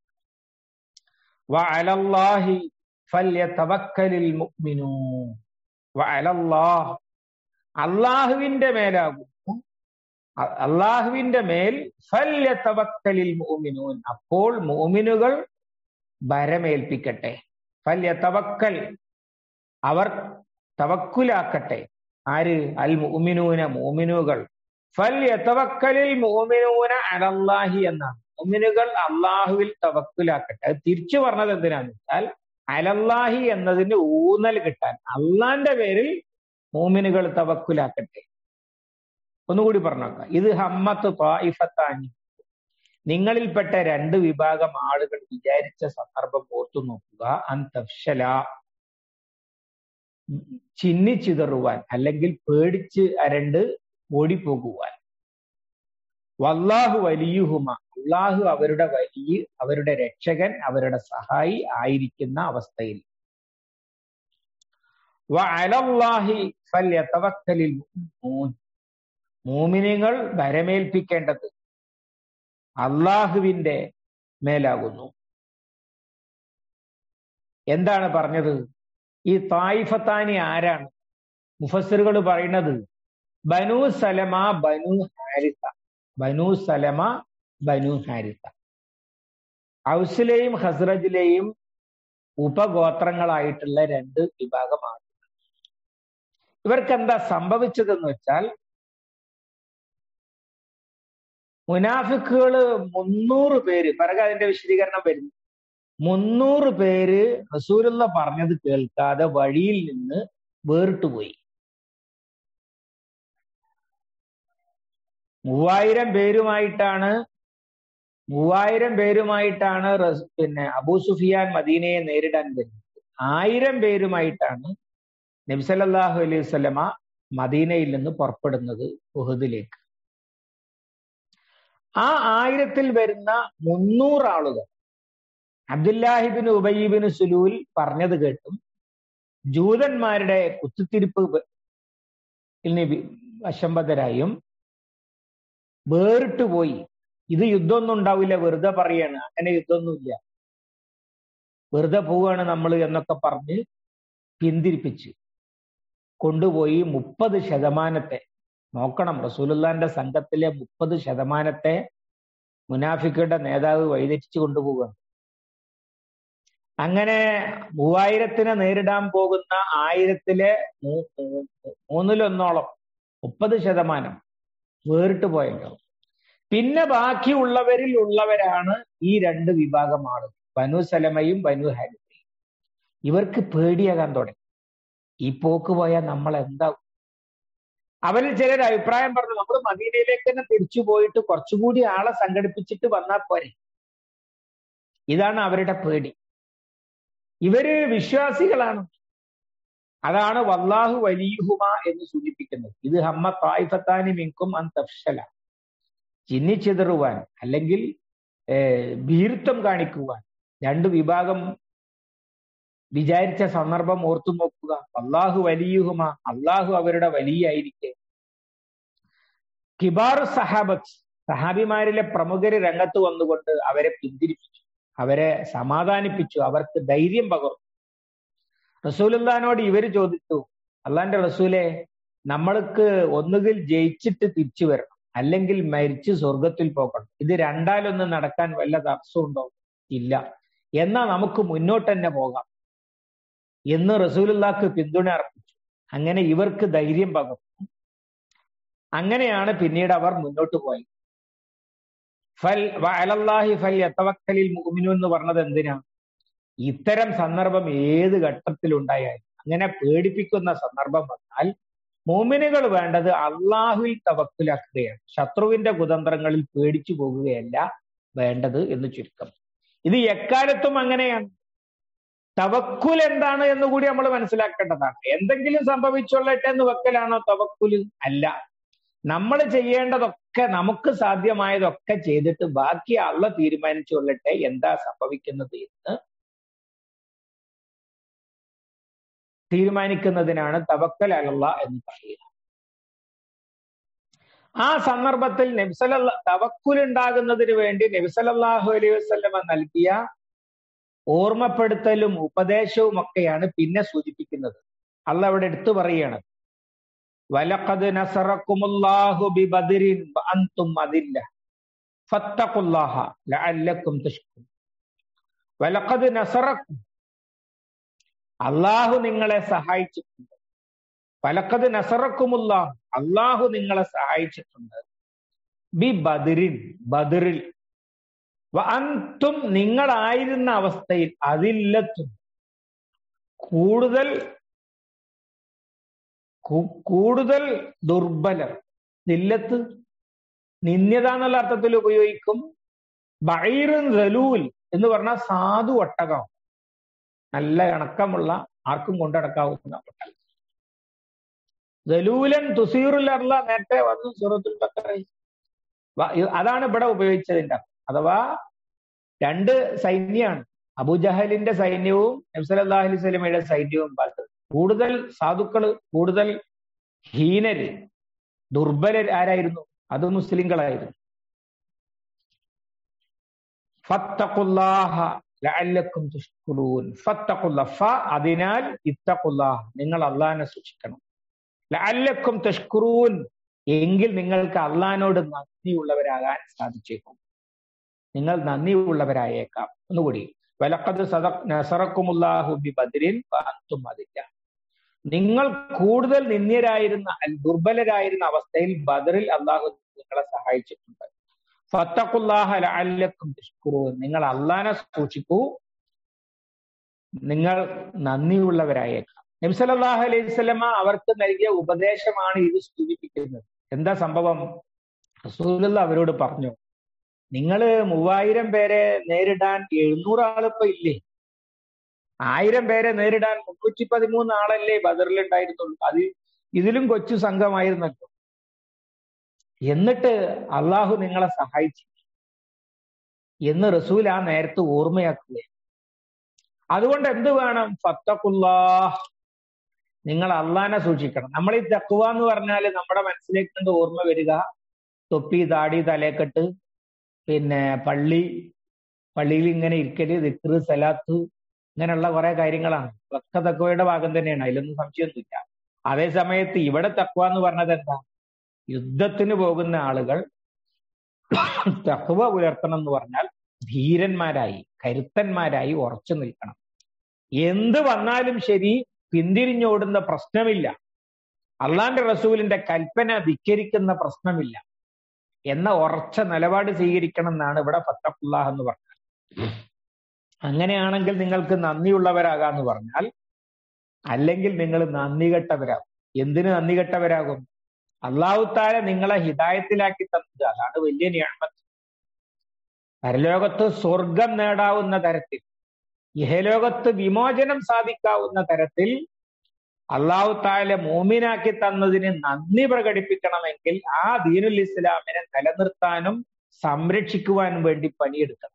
വഅലല്ലാഹി ഫല്യതവക്കലിൽ മുഅ്മിനൂൻ, വഅലല്ലാഹ്, അള്ളാഹുവിന്റെ മേലാകും, അള്ളാഹുവിന്റെ മേൽ ഫല്യതവക്കലിൽ മുഅ്മിനൂൻ, അപ്പോൾ മുഅ്മിനുകൾ ഭരമേൽപ്പിക്കട്ടെ. ഫല്യതവക്കൽ, അവർ തവക്കുലാക്കട്ടെ. ആര്? അൽ മുഅ്മിനൂന, മുഅ്മിനുകൾ. ഫല്യതവക്കലിൽ മുഅ്മിനൂന അലല്ലാഹി എന്നാണ്. മുഅ്മിനുകൾ അള്ളാഹുവിൽ തവക്കുലാക്കട്ടെ. അത് തിരിച്ചു പറഞ്ഞത് എന്തിനാന്ന് വെച്ചാൽ അലല്ലാഹി എന്നതിന് ഊന്നൽ കിട്ടാൻ, അള്ളാന്റെ പേരിൽ മുഅ്മിനുകൾ തവക്കുലാക്കട്ടെ. ഒന്നുകൂടി പറഞ്ഞോക്കാം. ഇത് ഹമ്മത്ത് ത്വായിഫത്താനി, നിങ്ങളിൽപ്പെട്ട രണ്ട് വിഭാഗം ആളുകൾ വിചാരിച്ച സന്ദർഭം ഓർത്തു നോക്കുക. അൻതഫ്ശല, ചിന്നിച്ചിതറുവാൻ അല്ലെങ്കിൽ പേടിച്ച് അരണ്ട് ഓടിപ്പോകുവാൻ. വല്ലാഹു വലിയുഹുമ, അള്ളാഹു അവരുടെ വലിയ, അവരുടെ രക്ഷകൻ, അവരുടെ സഹായി ആയിരിക്കുന്ന അവസ്ഥയിൽ. വഅലല്ലാഹി ഫല്യതവക്കലിൽ മുഅ്മിനൂൻ, മുഅ്മിനീങ്ങൾ ഭരമേൽപ്പിക്കേണ്ടത് അള്ളാഹുവിന്റെ മേലാകുന്നു. എന്താണ് പറഞ്ഞത്? ഈ തായിഫത്താനി ആരാണ്? മുഫസ്സിറുകൾ പറയുന്നത് ബനു സലമ ബനു ഹാരിസ, ബനു സലമ ബനു ഹാരിസ, ഔസിലെയും ഹസ്റജിലെയും ഉപഗോത്രങ്ങളായിട്ടുള്ള രണ്ട് വിഭാഗമാണ്. ഇവർക്ക് എന്താ സംഭവിച്ചതെന്ന് വെച്ചാൽ, മുനാഫിക്കുകള് മുന്നൂറ് പേര്, പിറകെ അതിന്റെ വിശദീകരണം വരുന്നു. മുന്നൂറ് പേര് റസൂലുള്ള പറഞ്ഞത് കേൾക്കാതെ വഴിയിൽ നിന്ന് വേറിട്ടുപോയി. മൂവായിരം പേരുമായിട്ടാണ് മൂവായിരം പേരുമായിട്ടാണ് പിന്നെ അബൂ സുഫിയാൻ മദീനയെ നേരിടാൻ വരുന്നത്. ആയിരം പേരുമായിട്ടാണ് നബി സല്ലല്ലാഹു അലൈഹി വസല്ലമ മദീനയിൽ നിന്ന് പുറപ്പെടുന്നത് ഉഹദിലേക്ക്. ആ ആയിരത്തിൽ വരുന്ന മുന്നൂറ് ആളുകൾ അബ്ദുല്ലാഹിബിൻ ഉബയ്യിബിൻ സുലൂൽ പറഞ്ഞത് കേട്ടും ജൂതന്മാരുടെ കുത്തിത്തിരിപ്പ് വശംബദ്ധരായും വേറിട്ടുപോയി. ഇത് യുദ്ധമൊന്നും ഉണ്ടാവില്ല, വെറുതെ പറയാണ്, അങ്ങനെ യുദ്ധമൊന്നുമില്ല, വെറുതെ പോവുകയാണ് നമ്മൾ എന്നൊക്കെ പറഞ്ഞ് പിന്തിരിപ്പിച്ച് കൊണ്ടുപോയി മുപ്പത് ശതമാനത്തെ, നോക്കണം, റസൂലുള്ളാന്റെ സംഘത്തിലെ മുപ്പത് ശതമാനത്തെ മുനാഫിക്കുകളുടെ നേതാവ് വഴിതെറ്റിച്ചു കൊണ്ടുപോവുകയാണ്. അങ്ങനെ മൂവായിരത്തിനെ നേരിടാൻ പോകുന്ന ആയിരത്തിലെ മൂന്നിലൊന്നോളം, മുപ്പത് ശതമാനം വേറിട്ട് പോയല്ലോ. പിന്നെ ബാക്കിയുള്ളവരിൽ ഉള്ളവരാണ് ഈ രണ്ട് വിഭാഗം ആളുകൾ, ബനു സലമയും ബനു ഹാരിസയും. ഇവർക്ക് പേടിയാകാൻ തുടങ്ങി. ഈ പോക്ക് പോയാൽ നമ്മൾ എന്താവും? അവരിൽ ചിലർ അഭിപ്രായം പറഞ്ഞു, നമ്മൾ മദീനയിലേക്ക് തന്നെ തിരിച്ചു പോയിട്ട് കുറച്ചുകൂടി ആളെ സംഘടിപ്പിച്ചിട്ട് വന്നാൽ പോരെ. ഇതാണ് അവരുടെ പേടി. ഇവര് വിശ്വാസികളാണ്. അതാണ് വല്ലാഹു വലിയുഹുമ എന്ന് സൂചിപ്പിക്കുന്നത്. ഇത് ഹമ്മ തായിഫത്താനി മിൻകും അൻ തഫ്ശല, ചിന്നിച്ചിതറുവാൻ അല്ലെങ്കിൽ ഭീരുത്വം കാണിക്കുവാൻ രണ്ട് വിഭാഗം വിചാരിച്ച സന്ദർഭം ഓർത്തു നോക്കുക. അള്ളാഹു വലിയുഹുമ, അള്ളാഹു അവരുടെ വലിയായിരിക്കെ. കിബാറു സഹാബത്ത്, സഹാബിമാരിലെ പ്രമുഖര് രംഗത്ത് വന്നുകൊണ്ട് അവരെ പിന്തിരിപ്പിച്ചു, അവരെ സമാധാനിപ്പിച്ചു, അവർക്ക് ധൈര്യം പകർന്നു. റസൂലുള്ളാഹിനോട് ഇവര് ചോദിച്ചു, അള്ളാന്റെ റസൂലെ, നമ്മൾക്ക് ഒന്നുകിൽ ജയിച്ചിട്ട് തിരിച്ചു വരണം, അല്ലെങ്കിൽ മരിച്ച് സ്വർഗത്തിൽ പോകണം. ഇത് രണ്ടാലൊന്നും നടക്കാൻ വല്ല തടസ്സമുണ്ടോ? ഇല്ല. എന്നാ നമുക്ക് മുന്നോട്ട് തന്നെ പോകാം എന്ന് റസൂലുള്ളാഹിക്ക് പിന്തുണ അർപ്പിച്ചു. അങ്ങനെ ഇവർക്ക് ധൈര്യം പകർന്നു. അങ്ങനെയാണ് പിന്നീട് അവർ മുന്നോട്ട് പോയത്. ഫൽ വഅലല്ലാഹി ഫൽ യതവക്കലിൽ മുഅ്മിനൂൻ എന്ന് പറഞ്ഞത് എന്തിനാ? ഇത്തരം സന്ദർഭം ഏത് ഘട്ടത്തിലുണ്ടായാലും, അങ്ങനെ പേടിപ്പിക്കുന്ന സന്ദർഭം വന്നാൽ മുഅ്മിനുകൾ വേണ്ടത് അള്ളാഹുവിൽ തവക്കുലാക്കുകയാണ്. ശത്രുവിന്റെ കുതന്ത്രങ്ങളിൽ പേടിച്ചു പോകുകയല്ല വേണ്ടത് എന്ന് ചുരുക്കം. ഇത് എക്കാലത്തും അങ്ങനെയാണ്. തവക്കുൽ എന്താണ് എന്ന് കൂടി നമ്മൾ മനസ്സിലാക്കേണ്ടതാണ്. എന്തെങ്കിലും സംഭവിച്ചോളട്ടെ എന്ന് വെക്കലാണോ തവക്കുൽ? അല്ല. നമ്മൾ ചെയ്യേണ്ടതൊക്കെ, നമുക്ക് സാധ്യമായതൊക്കെ ചെയ്തിട്ട് ബാക്കി അള്ളാഹ് തീരുമാനിച്ചോളട്ടെ എന്താ സംഭവിക്കുന്നത് എന്ന് തീരുമാനിക്കുന്നതിനാണ് തവക്കൽ അലല്ലാഹ് എന്ന് പറയുക. ആ സന്ദർഭത്തിൽ നബി സല്ലല്ലാഹു തവക്കുൽ ഉണ്ടാകുന്നതിന് വേണ്ടി നബി സല്ലല്ലാഹു അലൈഹി വസല്ലമ നൽകിയ ഓർമ്മപ്പെടുത്തലും ഉപദേശവും ഒക്കെയാണ് പിന്നെ സൂചിപ്പിക്കുന്നത്. അള്ളാഹ് അവിടെ എടുത്തു പറയുകയാണ്, വലഖദ് നസറക്കുമുല്ലാഹു ബിബദ്രിൻ വഅൻതും അദില്ല ഫത്തഖുല്ലാഹ ലഅല്ലക്കും തഷ്കുറൂൻ. വലഖദ് നസറക്കും, അള്ളാഹു നിങ്ങളെ സഹായിച്ചിട്ടുണ്ട്. വലഖദ് നസറക്കുമുല്ലാഹ്, അള്ളാഹു നിങ്ങളെ സഹായിച്ചിട്ടുണ്ട്. ബി ബദ്രിൻ, ബദ്രിൽ. വഅൻതും, നിങ്ങളായിരുന്ന അവസ്ഥയിൽ, അതില്ലത്തും, കൂടുതൽ കൂടുതൽ ദുർബലർ. ദില്ലത്ത് നിന്യത എന്നുള്ള അർത്ഥത്തിൽ ഉപയോഗിക്കും. ബഈറുൻ ദലൂൽ എന്ന് പറഞ്ഞാൽ സാധു ഒട്ടകം, നല്ല ഇണക്കമുള്ള, ആർക്കും കൊണ്ടടക്കാവുന്ന ഒട്ടകം. ദലൂലൻ തുസീറുൽ അർള നേരത്തെ വന്നു സൂറത്തുൽ ബഖറയിൽ. അതാണ് ഇവിടെ ഉപയോഗിച്ചതിന്റെ അർത്ഥം. അഥവാ രണ്ട് സൈന്യമാണ്, അബൂജഹലിന്റെ സൈന്യവും നബി സല്ലല്ലാഹു അലൈഹി വസല്ലമയുടെ സൈന്യവും. കൂടുതൽ സാധുക്കള്, കൂടുതൽ ഹീനര്, ദുർബലർ ആരായിരുന്നു? അത് മുസ്ലിങ്ങളായിരുന്നു. ഫത്തഖുല്ലാഹ ലഅല്ലക്കും തഷ്കുറൂൻ. ഫത്തഖുല്ലാഹ, ഫ അതിനാൽ, ഇത്തഖുല്ലാഹ, നിങ്ങൾ അള്ളാഹിനെ സൂക്ഷിക്കണം. ലഅല്ലക്കും തഷ്കുറൂൻ, എങ്കിൽ നിങ്ങൾക്ക് അള്ളാഹിനോട് നന്ദിയുള്ളവരാകാൻ സാധിച്ചേക്കും, നിങ്ങൾ നന്ദിയുള്ളവരായേക്കാം. ഒന്നുകൂടി, വലഖദ് നസറക്കുമുല്ലാഹു ബിബദ്രിൻ വഅൻതും അദില്ല. നിങ്ങൾ കൂടുതൽ നിന്ദ്യരായിരുന്ന, ദുർബലരായിരുന്ന അവസ്ഥയിൽ ബദറിൽ അള്ളാഹു നിങ്ങളെ സഹായിച്ചിട്ടുണ്ട്. ഫത്തഖുല്ലാഹ ലഅല്ലക്കും തഷ്കുറൂൻ, നിങ്ങൾ അള്ളാഹിനെ സൂക്ഷിക്കൂ, നിങ്ങൾ നന്ദിയുള്ളവരായേക്കാം. നബി സല്ലല്ലാഹു അലൈഹി വസല്ലമ അവർക്ക് നൽകിയ ഉപദേശമാണ് ഇത് സൂചിപ്പിക്കുന്നത്. എന്താ സംഭവം? റസൂലുള്ളാഹി അവരോട് പറഞ്ഞു, നിങ്ങള് മൂവായിരം പേരെ നേരിടാൻ എഴുന്നൂറ് ആളിപ്പോ ഇല്ലേ? ആയിരം പേരെ നേരിടാൻ മുന്നൂറ്റി പതിമൂന്ന് ആളല്ലേ ബദറിൽ ഉണ്ടായിരുന്നുള്ളൂ. അത് ഇതിലും കൊച്ചു സംഘമായിരുന്നല്ലോ. എന്നിട്ട് അള്ളാഹു നിങ്ങളെ സഹായിച്ചു എന്ന് റസൂൽ ആ നേരത്തെ ഓർമ്മയാക്കുകയാണ്. അതുകൊണ്ട് എന്ത് വേണം? ഫത്തഖുല്ലാഹ്, നിങ്ങൾ അള്ളാഹിനെ സൂക്ഷിക്കണം. നമ്മൾ ഈ തഖ്വ എന്ന് പറഞ്ഞാൽ നമ്മുടെ മനസ്സിലേക്ക് കൊണ്ട് ഓർമ്മ വരിക തൊപ്പി, താടി, തലേക്കെട്ട്, പിന്നെ പള്ളി, പള്ളിയിൽ ഇങ്ങനെ ഇരിക്കല്, ദിക്റ്, സലാത്ത്, ഇങ്ങനെയുള്ള കുറെ കാര്യങ്ങളാണ്. ഒക്കെ തഖ്വയുടെ ഭാഗം തന്നെയാണ്, അതിലൊന്നും സംശയമൊന്നുമില്ല. അതേ സമയത്ത് ഇവിടെ തഖ്വ എന്ന് പറഞ്ഞത് എന്താ? യുദ്ധത്തിന് പോകുന്ന ആളുകൾ തഖ്വ പുലർത്തണം എന്ന് പറഞ്ഞാൽ ധീരന്മാരായി, കരുത്തന്മാരായി ഉറച്ചു നിൽക്കണം. എന്ത് വന്നാലും ശരി, പിന്തിരിഞ്ഞോടുന്ന പ്രശ്നമില്ല, അള്ളാന്റെ റസൂലിന്റെ കൽപ്പന ധിക്കരിക്കുന്ന പ്രശ്നമില്ല എന്ന ഉറച്ച നിലപാട് സ്വീകരിക്കണം എന്നാണ് ഇവിടെ ഫത്തഖുല്ലാഹ് എന്ന് പറഞ്ഞാൽ. അങ്ങനെയാണെങ്കിൽ നിങ്ങൾക്ക് നന്ദിയുള്ളവരാകാന്ന് പറഞ്ഞാൽ, അല്ലെങ്കിൽ നിങ്ങൾ നന്ദി കെട്ടവരാകും. എന്തിന് നന്ദി കെട്ടവരാകും? അള്ളാഹു തആല നിങ്ങളെ ഹിദായത്തിലാക്കി തന്നത്, അതാണ് വലിയ നിഅമത്ത്. പരലോകത്ത് സ്വർഗം നേടാവുന്ന തരത്തിൽ, ഇഹലോകത്ത് വിമോചനം സാധിക്കാവുന്ന തരത്തിൽ അള്ളാഹു തആല മോമിനാക്കി തന്നതിന് നന്ദി പ്രകടിപ്പിക്കണമെങ്കിൽ ആ ദീനുൽ ഇസ്ലാമിനെ നിലനിർത്താനും സംരക്ഷിക്കുവാനും വേണ്ടി പണിയെടുക്കണം.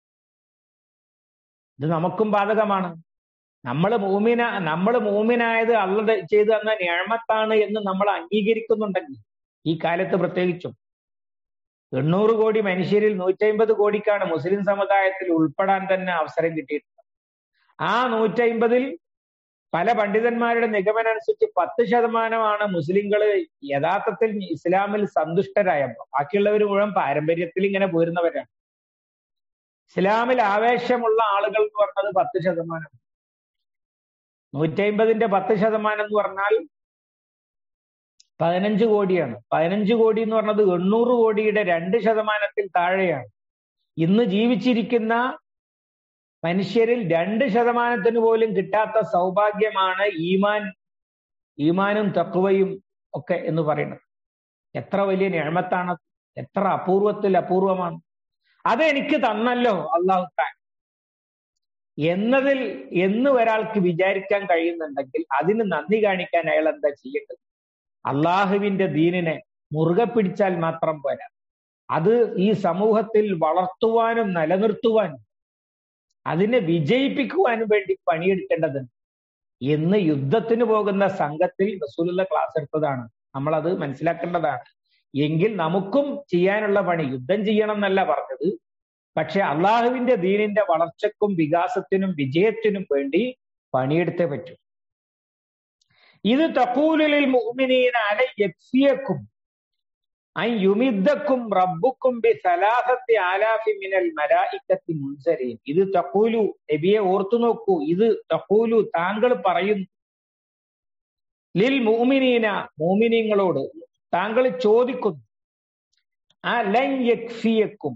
ഇത് നമുക്കും ബാധകമാണ്. നമ്മൾ മൂമിന നമ്മൾ മൂമിനായത് അള്ളാഹ് ചെയ്തു തന്ന നിഅമത്താണ് എന്ന് നമ്മൾ അംഗീകരിക്കുന്നുണ്ടെങ്കിൽ, ഈ കാലത്ത് പ്രത്യേകിച്ചും. എണ്ണൂറ് കോടി മനുഷ്യരിൽ നൂറ്റമ്പത് കോടിക്കാണ് മുസ്ലിം സമുദായത്തിൽ ഉൾപ്പെടാൻ തന്നെ അവസരം കിട്ടിയിട്ടുള്ളത്. ആ നൂറ്റമ്പതിൽ പല പണ്ഡിതന്മാരുടെ നിഗമനം അനുസരിച്ച് പത്ത് ശതമാനമാണ് മുസ്ലിങ്ങൾ യഥാർത്ഥത്തിൽ ഇസ്ലാമിൽ സന്തുഷ്ടരായപ്പോൾ. ബാക്കിയുള്ളവർ മുഴുവൻ പാരമ്പര്യത്തിൽ ഇങ്ങനെ പോരുന്നവരാണ്. ഇസ്ലാമിൽ ആവേശമുള്ള ആളുകൾ എന്ന് പറഞ്ഞത് പത്ത് ശതമാനം. നൂറ്റമ്പതിന്റെ പത്ത് ശതമാനം എന്ന് പറഞ്ഞാൽ പതിനഞ്ച് കോടിയാണ്. പതിനഞ്ച് കോടി എന്ന് പറഞ്ഞത് എണ്ണൂറ് കോടിയുടെ രണ്ട് ശതമാനത്തിൽ താഴെയാണ്. ഇന്ന് ജീവിച്ചിരിക്കുന്ന മനുഷ്യരിൽ രണ്ട് ശതമാനത്തിന് പോലും കിട്ടാത്ത സൗഭാഗ്യമാണ് ഈമാൻ ഈമാനും തഖ്വയും ഒക്കെ എന്ന് പറയുന്നത്. എത്ര വലിയ നിഅമത്താണ്, എത്ര അപൂർവത്തിൽ അപൂർവമാണ്. അത് എനിക്ക് തന്നല്ലോ അല്ലാഹു തആല എന്നതിൽ എന്ന് ഒരാൾക്ക് വിചാരിക്കാൻ കഴിയുന്നുണ്ടെങ്കിൽ അതിന് നന്ദി കാണിക്കാൻ അയാൾ എന്താ ചെയ്യേണ്ടത്? അള്ളാഹുവിന്റെ ദീനിനെ മുറുകെ പിടിച്ചാൽ മാത്രം പോരാ, അത് ഈ സമൂഹത്തിൽ വളർത്തുവാനും നിലനിർത്തുവാനും അതിനെ വിജയിപ്പിക്കുവാനും വേണ്ടി പണിയെടുക്കേണ്ടതുണ്ട് എന്ന് യുദ്ധത്തിന് പോകുന്ന സംഘത്തിൽ റസൂലുള്ള ക്ലാസ് എടുത്തതാണ്. നമ്മളത് മനസ്സിലാക്കേണ്ടതാണ്. എങ്കിൽ നമുക്കും ചെയ്യാനുള്ള പണി യുദ്ധം ചെയ്യണം എന്നല്ല പറഞ്ഞത്, പക്ഷെ അള്ളാഹുവിന്റെ ദീനിന്റെ വളർച്ചക്കും വികാസത്തിനും വിജയത്തിനും വേണ്ടി പണിയെടുത്തേ പറ്റൂ. ഇത് തഖൂലുലിൽ മുഅ്മിനീന അലൈ യക്ഫിയക്കും അൻ യുമിദ്ദക്കും റബ്ബുക്കും ബിസലാസത്തി ആലാഫി മിനൽ മലായികത്തി മുൻസരീൻ. ഇത് തഖൂലു, നബിയെ ഓർത്തു നോക്കൂ, ഇത് തഖൂലു താങ്കൾ പറയുന്നു, ലിൽ മുഅ്മിനീന മുഅ്മിനീങ്ങളോട് താങ്കൾ ചോദിക്കുന്നു, അലൻ യക്ഫിയക്കും,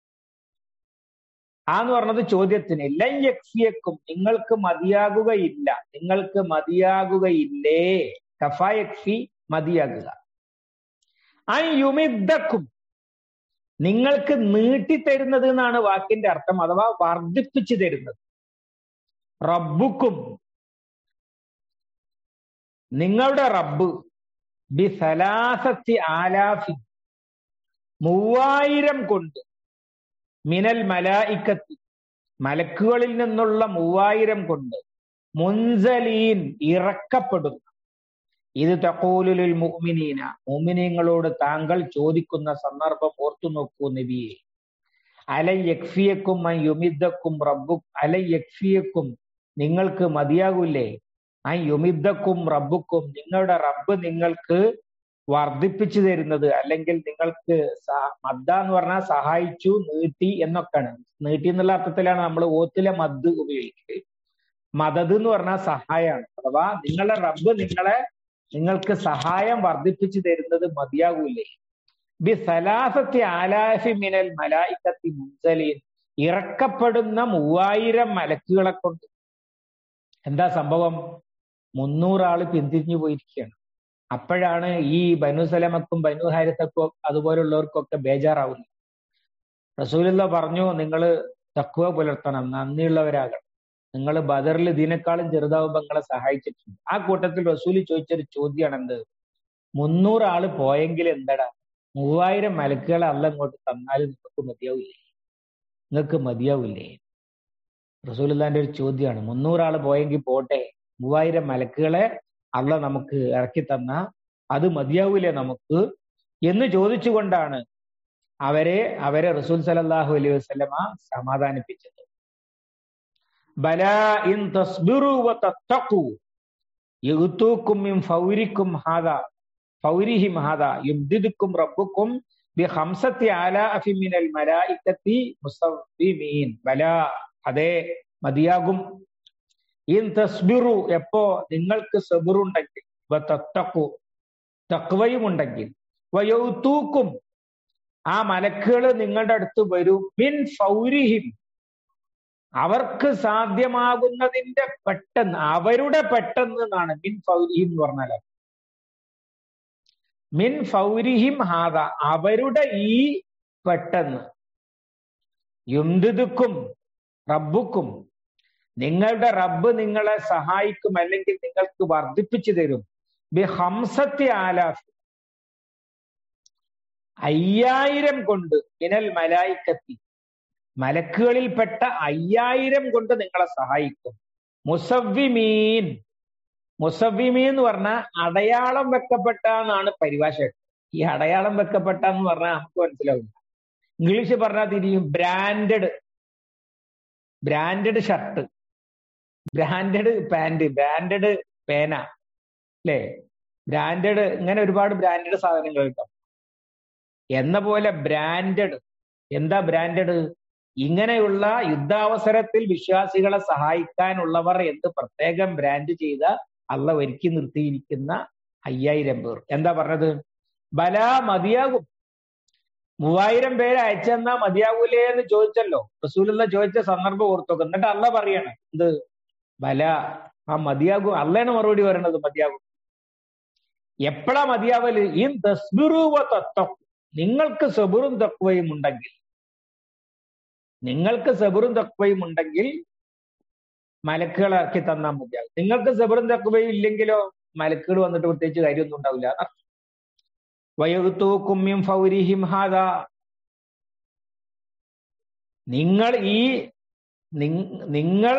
ആ എന്ന് പറഞ്ഞത് ചോദ്യത്തിന്, ലൻ യക്ഫിയക്കും നിങ്ങൾക്ക് മതിയാകുകയില്ല, നിങ്ങൾക്ക് മതിയാകുകയില്ലേ, കഫാ യക്ഫി മതിയാകുക, അൻ യുമിദ്ദക്കും നിങ്ങൾക്ക് നീട്ടിത്തരുന്നത് എന്നാണ് വാക്കിന്റെ അർത്ഥം, അഥവാ വർദ്ധിപ്പിച്ചു തരുന്നത്. റബ്ബുക്കും നിങ്ങളുടെ റബ്ബ് ബി സലാസത്തി ആലാഫി മൂവായിരം കൊണ്ട്, മിനൽ മലായിക്കത്തി മലക്കുകളിൽ നിന്നുള്ള മൂവായിരം കൊണ്ട്, മുൻസലീൻ ഇറക്കപ്പെടുന്നു. ഇത് തഖൂലുലിൽ മുഅ്മിനീന മുഅ്മിനീങ്ങളോട് താങ്കൾ ചോദിക്കുന്ന സന്ദർഭം ഓർത്തു നോക്കൂ നബിയെ. അലൈ യക്ഫിയക്കും അൻ യുമിദ്ദക്കും റബ്ബുക്കും, അലൈ യക്ഫിയക്കും നിങ്ങൾക്ക് മതിയാകൂലേ, അൻ യുമിദ്ദക്കും റബ്ബുക്കും നിങ്ങളുടെ റബ്ബ് നിങ്ങൾക്ക് വർദ്ധിപ്പിച്ചു തരുന്നത്, അല്ലെങ്കിൽ നിങ്ങൾക്ക് മദ്ദ എന്ന് പറഞ്ഞാൽ സഹായിച്ചു, നീട്ടി എന്നൊക്കെയാണ്. നീട്ടി എന്നുള്ള അർത്ഥത്തിലാണ് നമ്മൾ ഓത്തിലെ മദ് ഉപയോഗിക്കുന്നത്. മദത് എന്ന് പറഞ്ഞാൽ സഹായമാണ്. അഥവാ നിങ്ങളുടെ റബ്ബ് നിങ്ങളെ നിങ്ങൾക്ക് സഹായം വർദ്ധിപ്പിച്ചു തരുന്നത് മതിയാകൂലേ. ബി സലാസത്തി ആലാഫി മിനൽ മലായികത്തി മുൻസലീൻ ഇറക്കപ്പെടുന്ന മൂവായിരം മലക്കുകളെ കൊണ്ട്. എന്താ സംഭവം? മുന്നൂറാള് പിന്തിരിഞ്ഞു പോയിരിക്കുകയാണ്. അപ്പോഴാണ് ഈ ബനു സലമക്കും ബനു ഹാരിസക്കും അതുപോലുള്ളവർക്കൊക്കെ ബേജാറാവുന്നത്. റസൂലുള്ള പറഞ്ഞു, നിങ്ങൾ തഖ്വ പുലർത്തണം, നന്ദിയുള്ളവരാകണം, നിങ്ങൾ ബദറിൽ ഇതിനേക്കാളും ചെറുതാവുമ്പോൾ നിങ്ങളെ സഹായിച്ചിട്ടുണ്ട്. ആ കൂട്ടത്തിൽ റസൂല് ചോദിച്ചൊരു ചോദ്യമാണ് എന്ത്, മുന്നൂറ് ആള് പോയെങ്കിൽ എന്താടാ, മൂവായിരം മലക്കുകളെ അല്ല ഇങ്ങോട്ട് തന്നാലും നിങ്ങൾക്ക് മതിയാവില്ലേ, നിങ്ങൾക്ക് മതിയാവില്ലേ? റസൂലുള്ളാന്റെ ഒരു ചോദ്യമാണ്. മുന്നൂറാള് പോയെങ്കിൽ പോട്ടെ, മൂവായിരം മലക്കുകളെ അല്ല നമുക്ക് ഇറക്കി തന്ന അത് മതിയാവൂലേ നമുക്ക് എന്ന് ചോദിച്ചുകൊണ്ടാണ് അവരെ അവരെ റസൂൽ സല്ലല്ലാഹു അലൈഹി വസല്ലമ സമാധാനിപ്പിച്ചത്. ബലാ ഇൻ തസ്ബിറു വതത്തഖു യുതൂകും മിൻ ഫൗരിക്കും ഹാദാ ഫൗരിഹിം ഹാദാ യുബ്ദിദുക്കും റബ്ബുക്കും ബി ഖംസത്തി ആലാഫി മിനൽ മലായികത്തി മുസവ്വിമീൻ. ബലാ അതെ മതിയാകും. ഇൻ തസ്ബിറു എപ്പോ നിങ്ങൾക്ക് സബറുണ്ടെങ്കിൽ, വതത്തഖു തഖ്വയും ഉണ്ടെങ്കിൽ, വയൗതൂക്കും ആ മലക്കുകൾ നിങ്ങളുടെ അടുത്ത് വരും, മിൻ ഫൗരിഹിം അവർക്ക് സാധ്യമാകുന്നതിന്റെ പെട്ടെന്ന്, അവരുടെ പെട്ടെന്ന് എന്നാണ് മിൻ ഫൗരിഹിം എന്ന് പറഞ്ഞാൽ. മിൻ ഫൗരിഹിം ഹാദ അവരുടെ ഈ പെട്ടെന്ന്, യുംദിദുക്കും റബ്ബുക്കും നിങ്ങളുടെ റബ്ബ് നിങ്ങളെ സഹായിക്കും, അല്ലെങ്കിൽ നിങ്ങൾക്ക് വർദ്ധിപ്പിച്ചു തരും, ബി ഹംസത്തി ആലാഫ് അയ്യായിരം കൊണ്ട്, മിനൽ മലായിക്കത്തി മലക്കുകളിൽപ്പെട്ട അയ്യായിരം കൊണ്ട് നിങ്ങളെ സഹായിക്കും. മുസവ്വിമീൻ മുസവ്വിമീൻ എന്ന് പറഞ്ഞാൽ അടയാളം വെക്കപ്പെട്ട എന്നാണ് പരിഭാഷ. ഈ അടയാളം വെക്കപ്പെട്ടെന്ന് പറഞ്ഞാൽ നമുക്ക് മനസ്സിലാവില്ല. ഇംഗ്ലീഷ് പറഞ്ഞാൽ തിരിയും. Branded branded shirt, branded pant, branded പേന, അല്ലേ? ബ്രാൻഡഡ്, ഇങ്ങനെ ഒരുപാട് ബ്രാൻഡഡ് സാധനങ്ങൾ കിട്ടും. എന്ന പോലെ ബ്രാൻഡഡ്. എന്താ ബ്രാൻഡഡ്? ഇങ്ങനെയുള്ള യുദ്ധാവസരത്തിൽ വിശ്വാസികളെ സഹായിക്കാനുള്ളവർ എന്ന് പ്രത്യേകം ബ്രാൻഡ് ചെയ്ത അള്ള ഒരുക്കി നിർത്തിയിരിക്കുന്ന അയ്യായിരം പേർ. എന്താ പറഞ്ഞത്? ബല, മതിയാകും. മൂവായിരം പേര് അയച്ചെന്നാ മതിയാകൂലേ എന്ന് ചോദിച്ചല്ലോ. റസൂലുള്ള ചോദിച്ച സന്ദർഭം ഓർത്തോക്കെ. എന്നിട്ട് അള്ള പറയണം എന്ത്? ബല, ആ മതിയാകും. അള്ളയാണ് മറുപടി പറയണത് മതിയാകും. എപ്പോഴാ മതിയാവല്? ഈ തസ്ബിറു വ തത്തഖു, നിങ്ങൾക്ക് സബറും തഖ്വയും ഉണ്ടെങ്കിൽ, നിങ്ങൾക്ക് സബറും തഖ്വയും ഉണ്ടെങ്കിൽ മലക്കുകളാക്കി തന്നാൽ മതിയാകും. നിങ്ങൾക്ക് സബറും തഖ്വയും ഇല്ലെങ്കിലോ മലക്കുകൾ വന്നിട്ട് പ്രത്യേകിച്ച് കാര്യമൊന്നും ഉണ്ടാവില്ല. വയഗ്തൂകും മിൻ ഫൗരിഹിം ഹാദാ, നിങ്ങൾ ഈ നിങ്ങൾ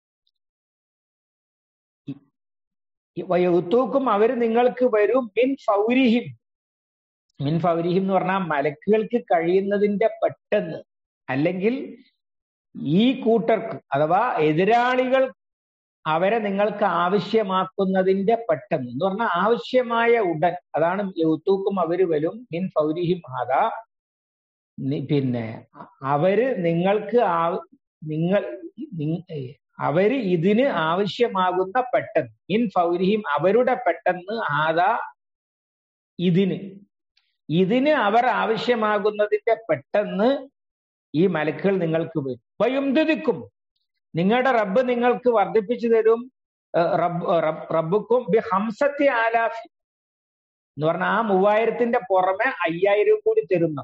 വയഗ്തൂകും, അവർ നിങ്ങൾക്ക് വരും, മിൻ ഫൗരിഹിം. മിൻ ഫൗരിഹിം എന്ന് പറഞ്ഞാൽ മലക്കുകൾക്ക് കഴിയുന്നതിന്റെ പെട്ടെന്ന്, അല്ലെങ്കിൽ ഈ കൂട്ടർക്ക് അഥവാ എതിരാളികൾ അവരെ നിങ്ങൾക്ക് ആവശ്യമാക്കുന്നതിന്റെ പെട്ടെന്ന് എന്ന് പറഞ്ഞാൽ ആവശ്യമായ ഉടൻ. അതാണ് യൗത്തൂക്കും, അവര് വരും, മിൻ ഫൗരിഹിം ഹാദാ, പിന്നെ അവര് നിങ്ങൾക്ക് നിങ്ങൾ അവര് ഇതിന് ആവശ്യമാകുന്ന പെട്ടെന്ന്, മിൻ ഫൗരിഹിം അവരുടെ പെട്ടെന്ന്, ഹാദാ ഇതിന് ഇതിന് അവർ ആവശ്യമാകുന്നതിന്റെ പെട്ടെന്ന് ഈ മലക്കുകൾ നിങ്ങൾക്ക് വരും. വയുംദിക്കും, നിങ്ങളുടെ റബ്ബ് നിങ്ങൾക്ക് വർദ്ധിപ്പിച്ചു തരും. റബ്ബുക്കും ബി ഹംസത്തി ആലാഫി എന്ന് പറഞ്ഞാൽ ആ മൂവായിരത്തിന്റെ പുറമെ അയ്യായിരം കൂടി തരുന്നു.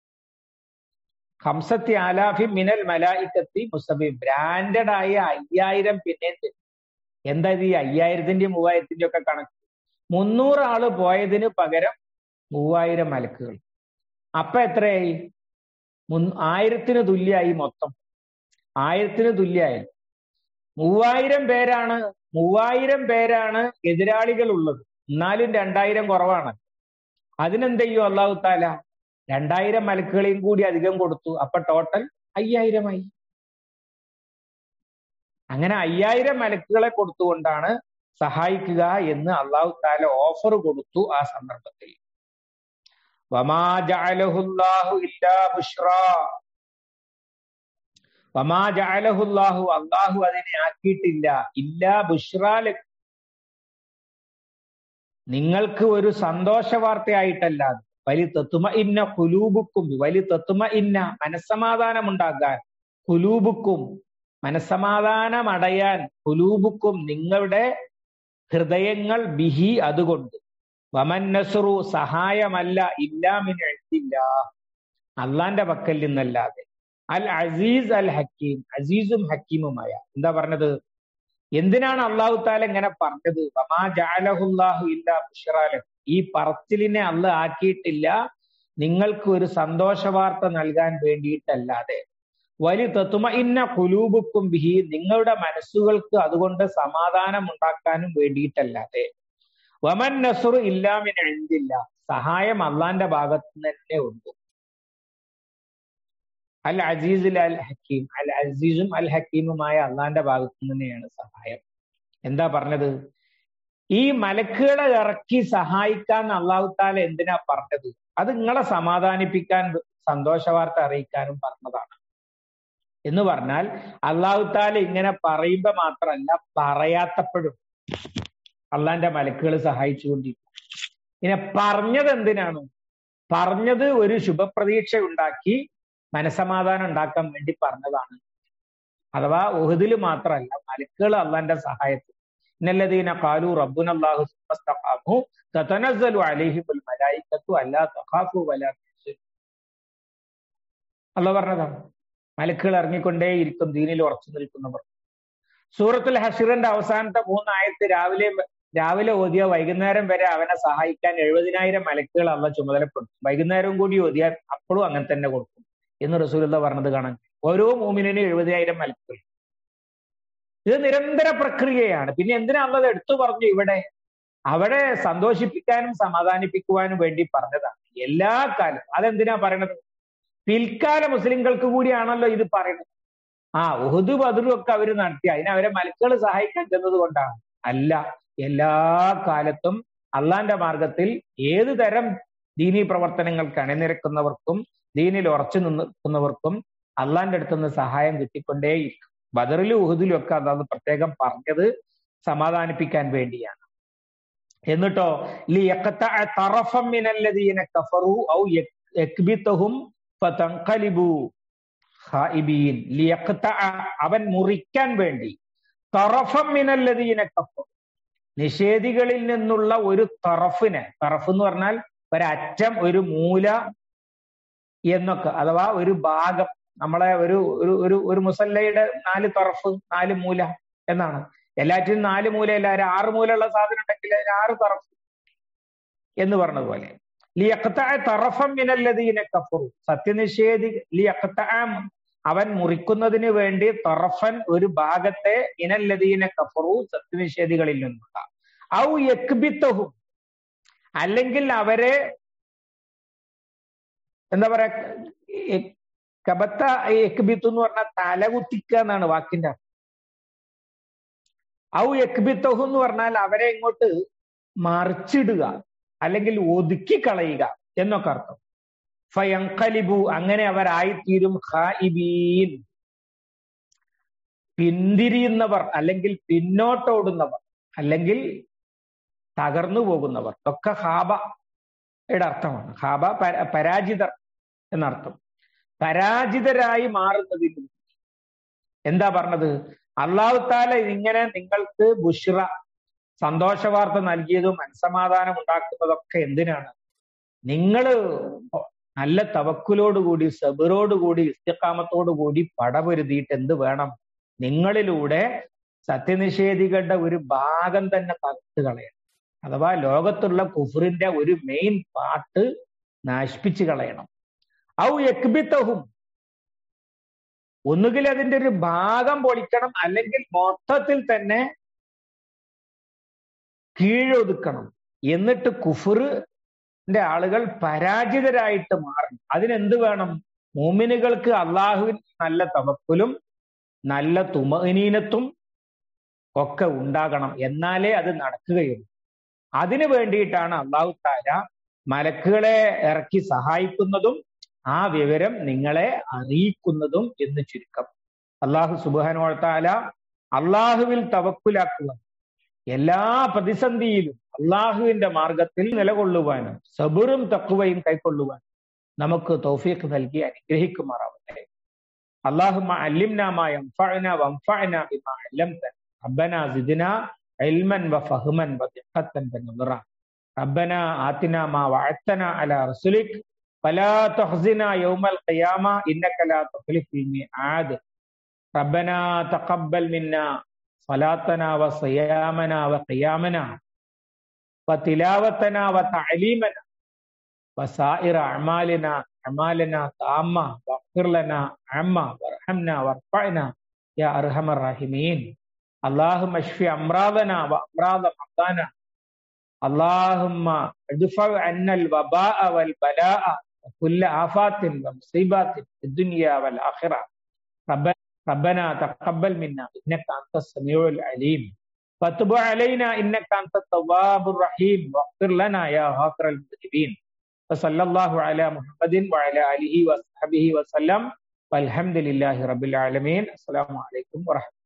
ഹംസത്തി ആലാഫി മിനൽ മലായിക്കത്തി മുസബി, ബ്രാൻഡഡ് ആയ അയ്യായിരം പിന്നെ തരും. എന്താ ഇത് ഈ അയ്യായിരത്തിന്റെയും മൂവായിരത്തിന്റെയും ഒക്കെ കണക്ക്? മുന്നൂറ് ആള് പോയതിന് പകരം മൂവായിരം മലക്കുകൾ. അപ്പൊ എത്രയായി? മു ആയിരത്തിന് തുല്യായി. മൊത്തം ആയിരത്തിന് തുല്യായി. മൂവായിരം പേരാണ് മൂവായിരം പേരാണ് എതിരാളികൾ ഉള്ളത്. എന്നാലും രണ്ടായിരം കുറവാണ്. അതിനെന്ത് ചെയ്യും അള്ളാഹു താല? രണ്ടായിരം മലക്കുകളെയും കൂടി അധികം കൊടുത്തു. അപ്പൊ ടോട്ടൽ അയ്യായിരമായി. അങ്ങനെ അയ്യായിരം മലക്കുകളെ കൊടുത്തുകൊണ്ടാണ് സഹായിക്കുക എന്ന് അള്ളാഹു താല ഓഫർ കൊടുത്തു ആ സന്ദർഭത്തിൽ. വമാ ജഅലഹുല്ലാഹു ഇല്ലാ ബുശ്റാ, വമാ ജഅലഹുല്ലാഹു, അള്ളാഹു അതിനെ ആക്കിയിട്ടില്ല, ഇല്ലാ ബുശ്റാ, നിങ്ങൾക്ക് ഒരു സന്തോഷ വാർത്തയായിട്ടല്ലാതെ. വലി തത്മഇന്ന ഖുലൂബുക്കും, വലി തത്മഇന്ന മനസ്സമാധാനം ഉണ്ടാകാൻ, ഖുലൂബുക്കും മനസ്സമാധാനം അടയാൻ, ഖുലൂബുക്കും നിങ്ങളുടെ ഹൃദയങ്ങൾ, ബിഹി അതുകൊണ്ട്, വമൻ നസ്റു സഹായമല്ല, ഇല്ലാ മിൻ ഇൻദില്ലാഹ് അള്ളാന്റെ പക്കൽ നിന്നല്ലാതെ, അൽ അസീസ് അൽ ഹക്കീം അസീസും ഹക്കീമുമായ. എന്താ പറഞ്ഞത്? എന്തിനാണ് അള്ളാഹു താല ഇങ്ങനെ പറഞ്ഞത്? വമാ ജഅലഹുല്ലാഹു ഇല്ലാ ബുശ്റാ ലക്കും, ഈ പറച്ചിലിനെ അള്ളാഹ് ആക്കിയിട്ടില്ല നിങ്ങൾക്ക് ഒരു സന്തോഷ വാർത്ത നൽകാൻ വേണ്ടിയിട്ടല്ലാതെ. വലി തത്മഇന്ന ഖുലൂബുക്കും ബിഹി, നിങ്ങളുടെ മനസ്സുകൾക്ക് അതുകൊണ്ട് സമാധാനം ഉണ്ടാക്കാനും വേണ്ടിയിട്ടല്ലാതെ. വമൻ നസ്റു ഇല്ലാ മിൻ ഇൻദില്ലാഹ്, സഹായം അള്ളാന്റെ ഭാഗത്ത് നിന്ന് തന്നെ ഉണ്ട്. അൽ അസീസ് അൽ ഹക്കീം, അൽ അസീസും അൽ ഹക്കീമുമായ അള്ളാന്റെ ഭാഗത്ത് തന്നെയാണ് സഹായം. എന്താ പറഞ്ഞത്? ഈ മലക്കുകളെ ഇറക്കി സഹായിക്കാൻ അള്ളാഹു താല എന്തിനാ പറഞ്ഞത്? അത് നിങ്ങളെ സമാധാനിപ്പിക്കാൻ, സന്തോഷ വാർത്ത അറിയിക്കാനും പറഞ്ഞതാണ്. എന്ന് പറഞ്ഞാൽ അള്ളാഹു താല ഇങ്ങനെ പറയുമ്പോ മാത്രമല്ല, പറയാത്തപ്പോഴും അള്ളാന്റെ മലക്കുകൾ സഹായിച്ചുകൊണ്ടിരിക്കും. ഇങ്ങനെ പറഞ്ഞത് എന്തിനാണ്? പറഞ്ഞത് ഒരു ശുഭപ്രതീക്ഷ ഉണ്ടാക്കി മനസമാധാനം ഉണ്ടാക്കാൻ വേണ്ടി പറഞ്ഞതാണ്. അഥവാ ഉഹദിൽ മാത്രമല്ല, മലക്കുകൾ അള്ളാന്റെ സഹായത്തിൽ. ഇന്നല്ലദീന ഖാലൂ റബ്ബുനല്ലാഹു സുമ്മ ഇസ്തഖാമു തതനസ്സലു അലൈഹിമുൽ മലായികത്തു അല്ലാ തഖാഫു വലാ തഹ്സനു. അള്ളാഹ് പറഞ്ഞതാണ് മലക്കുകൾ ഇറങ്ങിക്കൊണ്ടേയിരിക്കും ദീനിൽ ഉറച്ചു നിൽക്കുന്നവർ. സൂറത്തുൽ ഹശ്റിന്റെ അവസാനത്തെ മൂന്നായത്ത് രാവിലെ രാവിലെ ഓതിയ വൈകുന്നേരം വരെ അവനെ സഹായിക്കാൻ എഴുപതിനായിരം മലക്കുകൾ അള്ളാഹ് ചുമതലപ്പെടുത്തും. വൈകുന്നേരവും കൂടി ഓതിയാൽ അപ്പോഴും അങ്ങനെ തന്നെ കൊടുക്കും എന്ന് റസൂലുള്ളാഹി പറഞ്ഞത് കാണാൻ. ഓരോ മൂമിനും എഴുപതിനായിരം മലക്കുകൾ. ഇത് നിരന്തര പ്രക്രിയയാണ്. പിന്നെ എന്തിനാ അള്ളാഹ് എടുത്തു പറഞ്ഞു ഇവിടെ? അവരെ സന്തോഷിപ്പിക്കാനും സമാധാനിപ്പിക്കുവാനും വേണ്ടി പറഞ്ഞതാണ് എല്ലാ കാലം. അതെന്തിനാ പറയണത്? പിൽക്കാല മുസ്ലിങ്ങൾക്ക് കൂടിയാണല്ലോ ഇത് പറയുന്നത്. ആ ഉഹുദ് ബദറും ഒക്കെ അവർ നടത്തി, അതിന് അവരെ മലക്കുകൾ സഹായിക്കാൻ ചെന്നത് കൊണ്ടാണ്. അല്ല, എല്ലാ കാലത്തും അള്ളാന്റെ മാർഗത്തിൽ ഏതു തരം ദീനീ പ്രവർത്തനങ്ങൾക്ക് അണിനിരക്കുന്നവർക്കും ദീനിൽ ഉറച്ചു നിൽക്കുന്നവർക്കും അള്ളാന്റെ അടുത്തുനിന്ന് സഹായം കിട്ടിക്കൊണ്ടേയിരിക്കും. ബദറിലും ഉഹുദിലും ഒക്കെ അതാണ് പ്രത്യേകം പറഞ്ഞത് സമാധാനിപ്പിക്കാൻ വേണ്ടിയാണ്. എന്നിട്ടോ ലിയഖ്തഅ തറഫൻ മിനല്ലദീന കഫറു ഔ യക്ബിതഹും ഫതൻഖലിബു ഖായിബീൻ. ലിയഖ്തഅ അവൻ മുറിക്കാൻ വേണ്ടി, തറഫൻ മിനല്ലദീന കഫറു നിഷേധികളിൽ നിന്നുള്ള ഒരു തറഫിനെ, തറഫ് എന്ന് പറഞ്ഞാൽ ഒരറ്റം, ഒരു മൂല എന്നൊക്കെ, അഥവാ ഒരു ഭാഗം. നമ്മളെ ഒരു ഒരു ഒരു മുസല്ലയുടെ നാല് തറഫ്, നാല് മൂല എന്നാണ്. എല്ലാറ്റിനും നാല് മൂലയല്ല, ഒരു ആറ് മൂല ഉള്ള സാധനം ഉണ്ടെങ്കിൽ അതിന് ആറ് തറഫ് എന്ന് പറഞ്ഞതുപോലെ ലിയഖ്തഅ തറഫൻ മിനല്ലദീന കഫറു സത്യനിഷേധി ലിയഖ്തഅ അവൻ മുറിക്കുന്നതിന് വേണ്ടി തറഫൻ ഒരു ഭാഗത്തെ മിനല്ലദീന കഫറു സത്യനിഷേധികളിൽ നിന്നുള്ള, ഔ യക്ബിതഹും അല്ലെങ്കിൽ അവരെ എന്താ പറയാ, കബത്ത യക്ബിത്തു എന്ന് പറഞ്ഞാൽ തലകുത്തിക്കുക എന്നാണ് വാക്കിന്റെ അർത്ഥം. ഔ യക്ബിത്തഹു എന്ന് പറഞ്ഞാൽ അവരെ ഇങ്ങോട്ട് മറിച്ചിടുക അല്ലെങ്കിൽ ഒതുക്കി കളയുക എന്നൊക്കെ അർത്ഥം. ഫയൻഖലിബു അങ്ങനെ അവരായിത്തീരും ഖായിബീൻ പിന്തിരിയുന്നവർ അല്ലെങ്കിൽ പിന്നോട്ടോടുന്നവർ അല്ലെങ്കിൽ തകർന്നു പോകുന്നവർ. ഒക്കെ ഹാബയുടെ അർത്ഥമാണ്. ഹാബ പരാജിതർ എന്നർത്ഥം. പരാജിതരായി മാറുന്നതിന് എന്താ പറഞ്ഞത്? അള്ളാഹു താല ഇങ്ങനെ നിങ്ങൾക്ക് ബുഷ്റ സന്തോഷ വാർത്ത നൽകിയതും മനസ്സമാധാനം ഉണ്ടാക്കുന്നതൊക്കെ എന്തിനാണ്? നിങ്ങൾ നല്ല തവക്കുലോടുകൂടി സബറോടുകൂടി ഇസ്തിഖാമത്തോടുകൂടി പടപൊരുതിയിട്ട് എന്ത് വേണം? നിങ്ങളിലൂടെ സത്യനിഷേധികളുടെ ഒരു ഭാഗം തന്നെ തകർത്ത് കളയണം. അഥവാ ലോകത്തുള്ള കുഫറിന്റെ ഒരു മെയിൻ പാർട്ട് നശിപ്പിച്ചു കളയണം. ഔ യക്ബിതഹും ഒന്നുകിൽ അതിന്റെ ഒരു ഭാഗം പൊളിക്കണം, അല്ലെങ്കിൽ മൊത്തത്തിൽ കീഴൊതുക്കണം. എന്നിട്ട് കുഫറിന്റെ ആളുകൾ പരാജിതരായിട്ട് മാറണം. അതിനെന്ത് വേണം? മുഅ്മിനുകൾക്ക് അള്ളാഹുവിൻ നല്ല തവക്കുലും നല്ല തുമഅനീനത്തും ഒക്കെ ഉണ്ടാകണം. എന്നാലേ അത് നടക്കുകയുള്ളൂ. അതിനു വേണ്ടിയിട്ടാണ് അള്ളാഹു തആല മലക്കുകളെ ഇറക്കി സഹായിക്കുന്നതും ആ വിവരം നിങ്ങളെ അറിയിക്കുന്നതും എന്ന് ചുരുക്കം. അള്ളാഹു സുബ്ഹാനഹു വ തആല അള്ളാഹുവിൽ തവക്കുലാക്കുക, എല്ലാ പ്രതിസന്ധിയിലും അള്ളാഹുവിന്റെ മാർഗത്തിൽ നിലകൊള്ളുവാനും സബറും തഖ്വയും കൈക്കൊള്ളുവാനും നമുക്ക് തൗഫീഖ് നൽകി അനുഗ്രഹിക്കുമാറാവട്ടെ. അല്ലാഹുമ്മ അല്ലിംനാ മാ യൻഫഉനാ വൻഫഅനാ ബിമാ അല്ലംതനാ റബ്ബനാ സിദ്നാ ഇൽമൻ വഫഹ്മൻ വദിഖ്ഖത്തൻ വനുറ റബ്ബനാ ആതിനാ മാ വഅദ്തനാ അലാ റസൂലിക് ഫലാ തഖ്സിനാ യൗമൽ ഖിയാമ ഇന്നക ലാ തുഖ്ലിഫുൽ മിആദ് റബ്ബനാ തഖബ്ബൽ മിന്നാ صلاتنا وصيامنا وقيامنا وتلاوتنا وتعليمنا وسائر أعمالنا أعمالنا تامة واغفر لنا عما وارحمنا وارفعنا يا أرحم الراحمين اللهم اشف أمراضنا وأمراض مرضانا اللهم ادفع عنا الوباء والبلاء وكل آفات ومصيبات في الدنيا والآخرة ربنا ربنا تقبل منا إنك أنت السميع العليم وتب علينا إنك أنت التواب الرحيم واغفر لنا يا غافر المذنبين وصلى الله على محمد وعلى آله وصحبه وسلم والحمد لله رب العالمين. السلام عليكم ورحمة الله.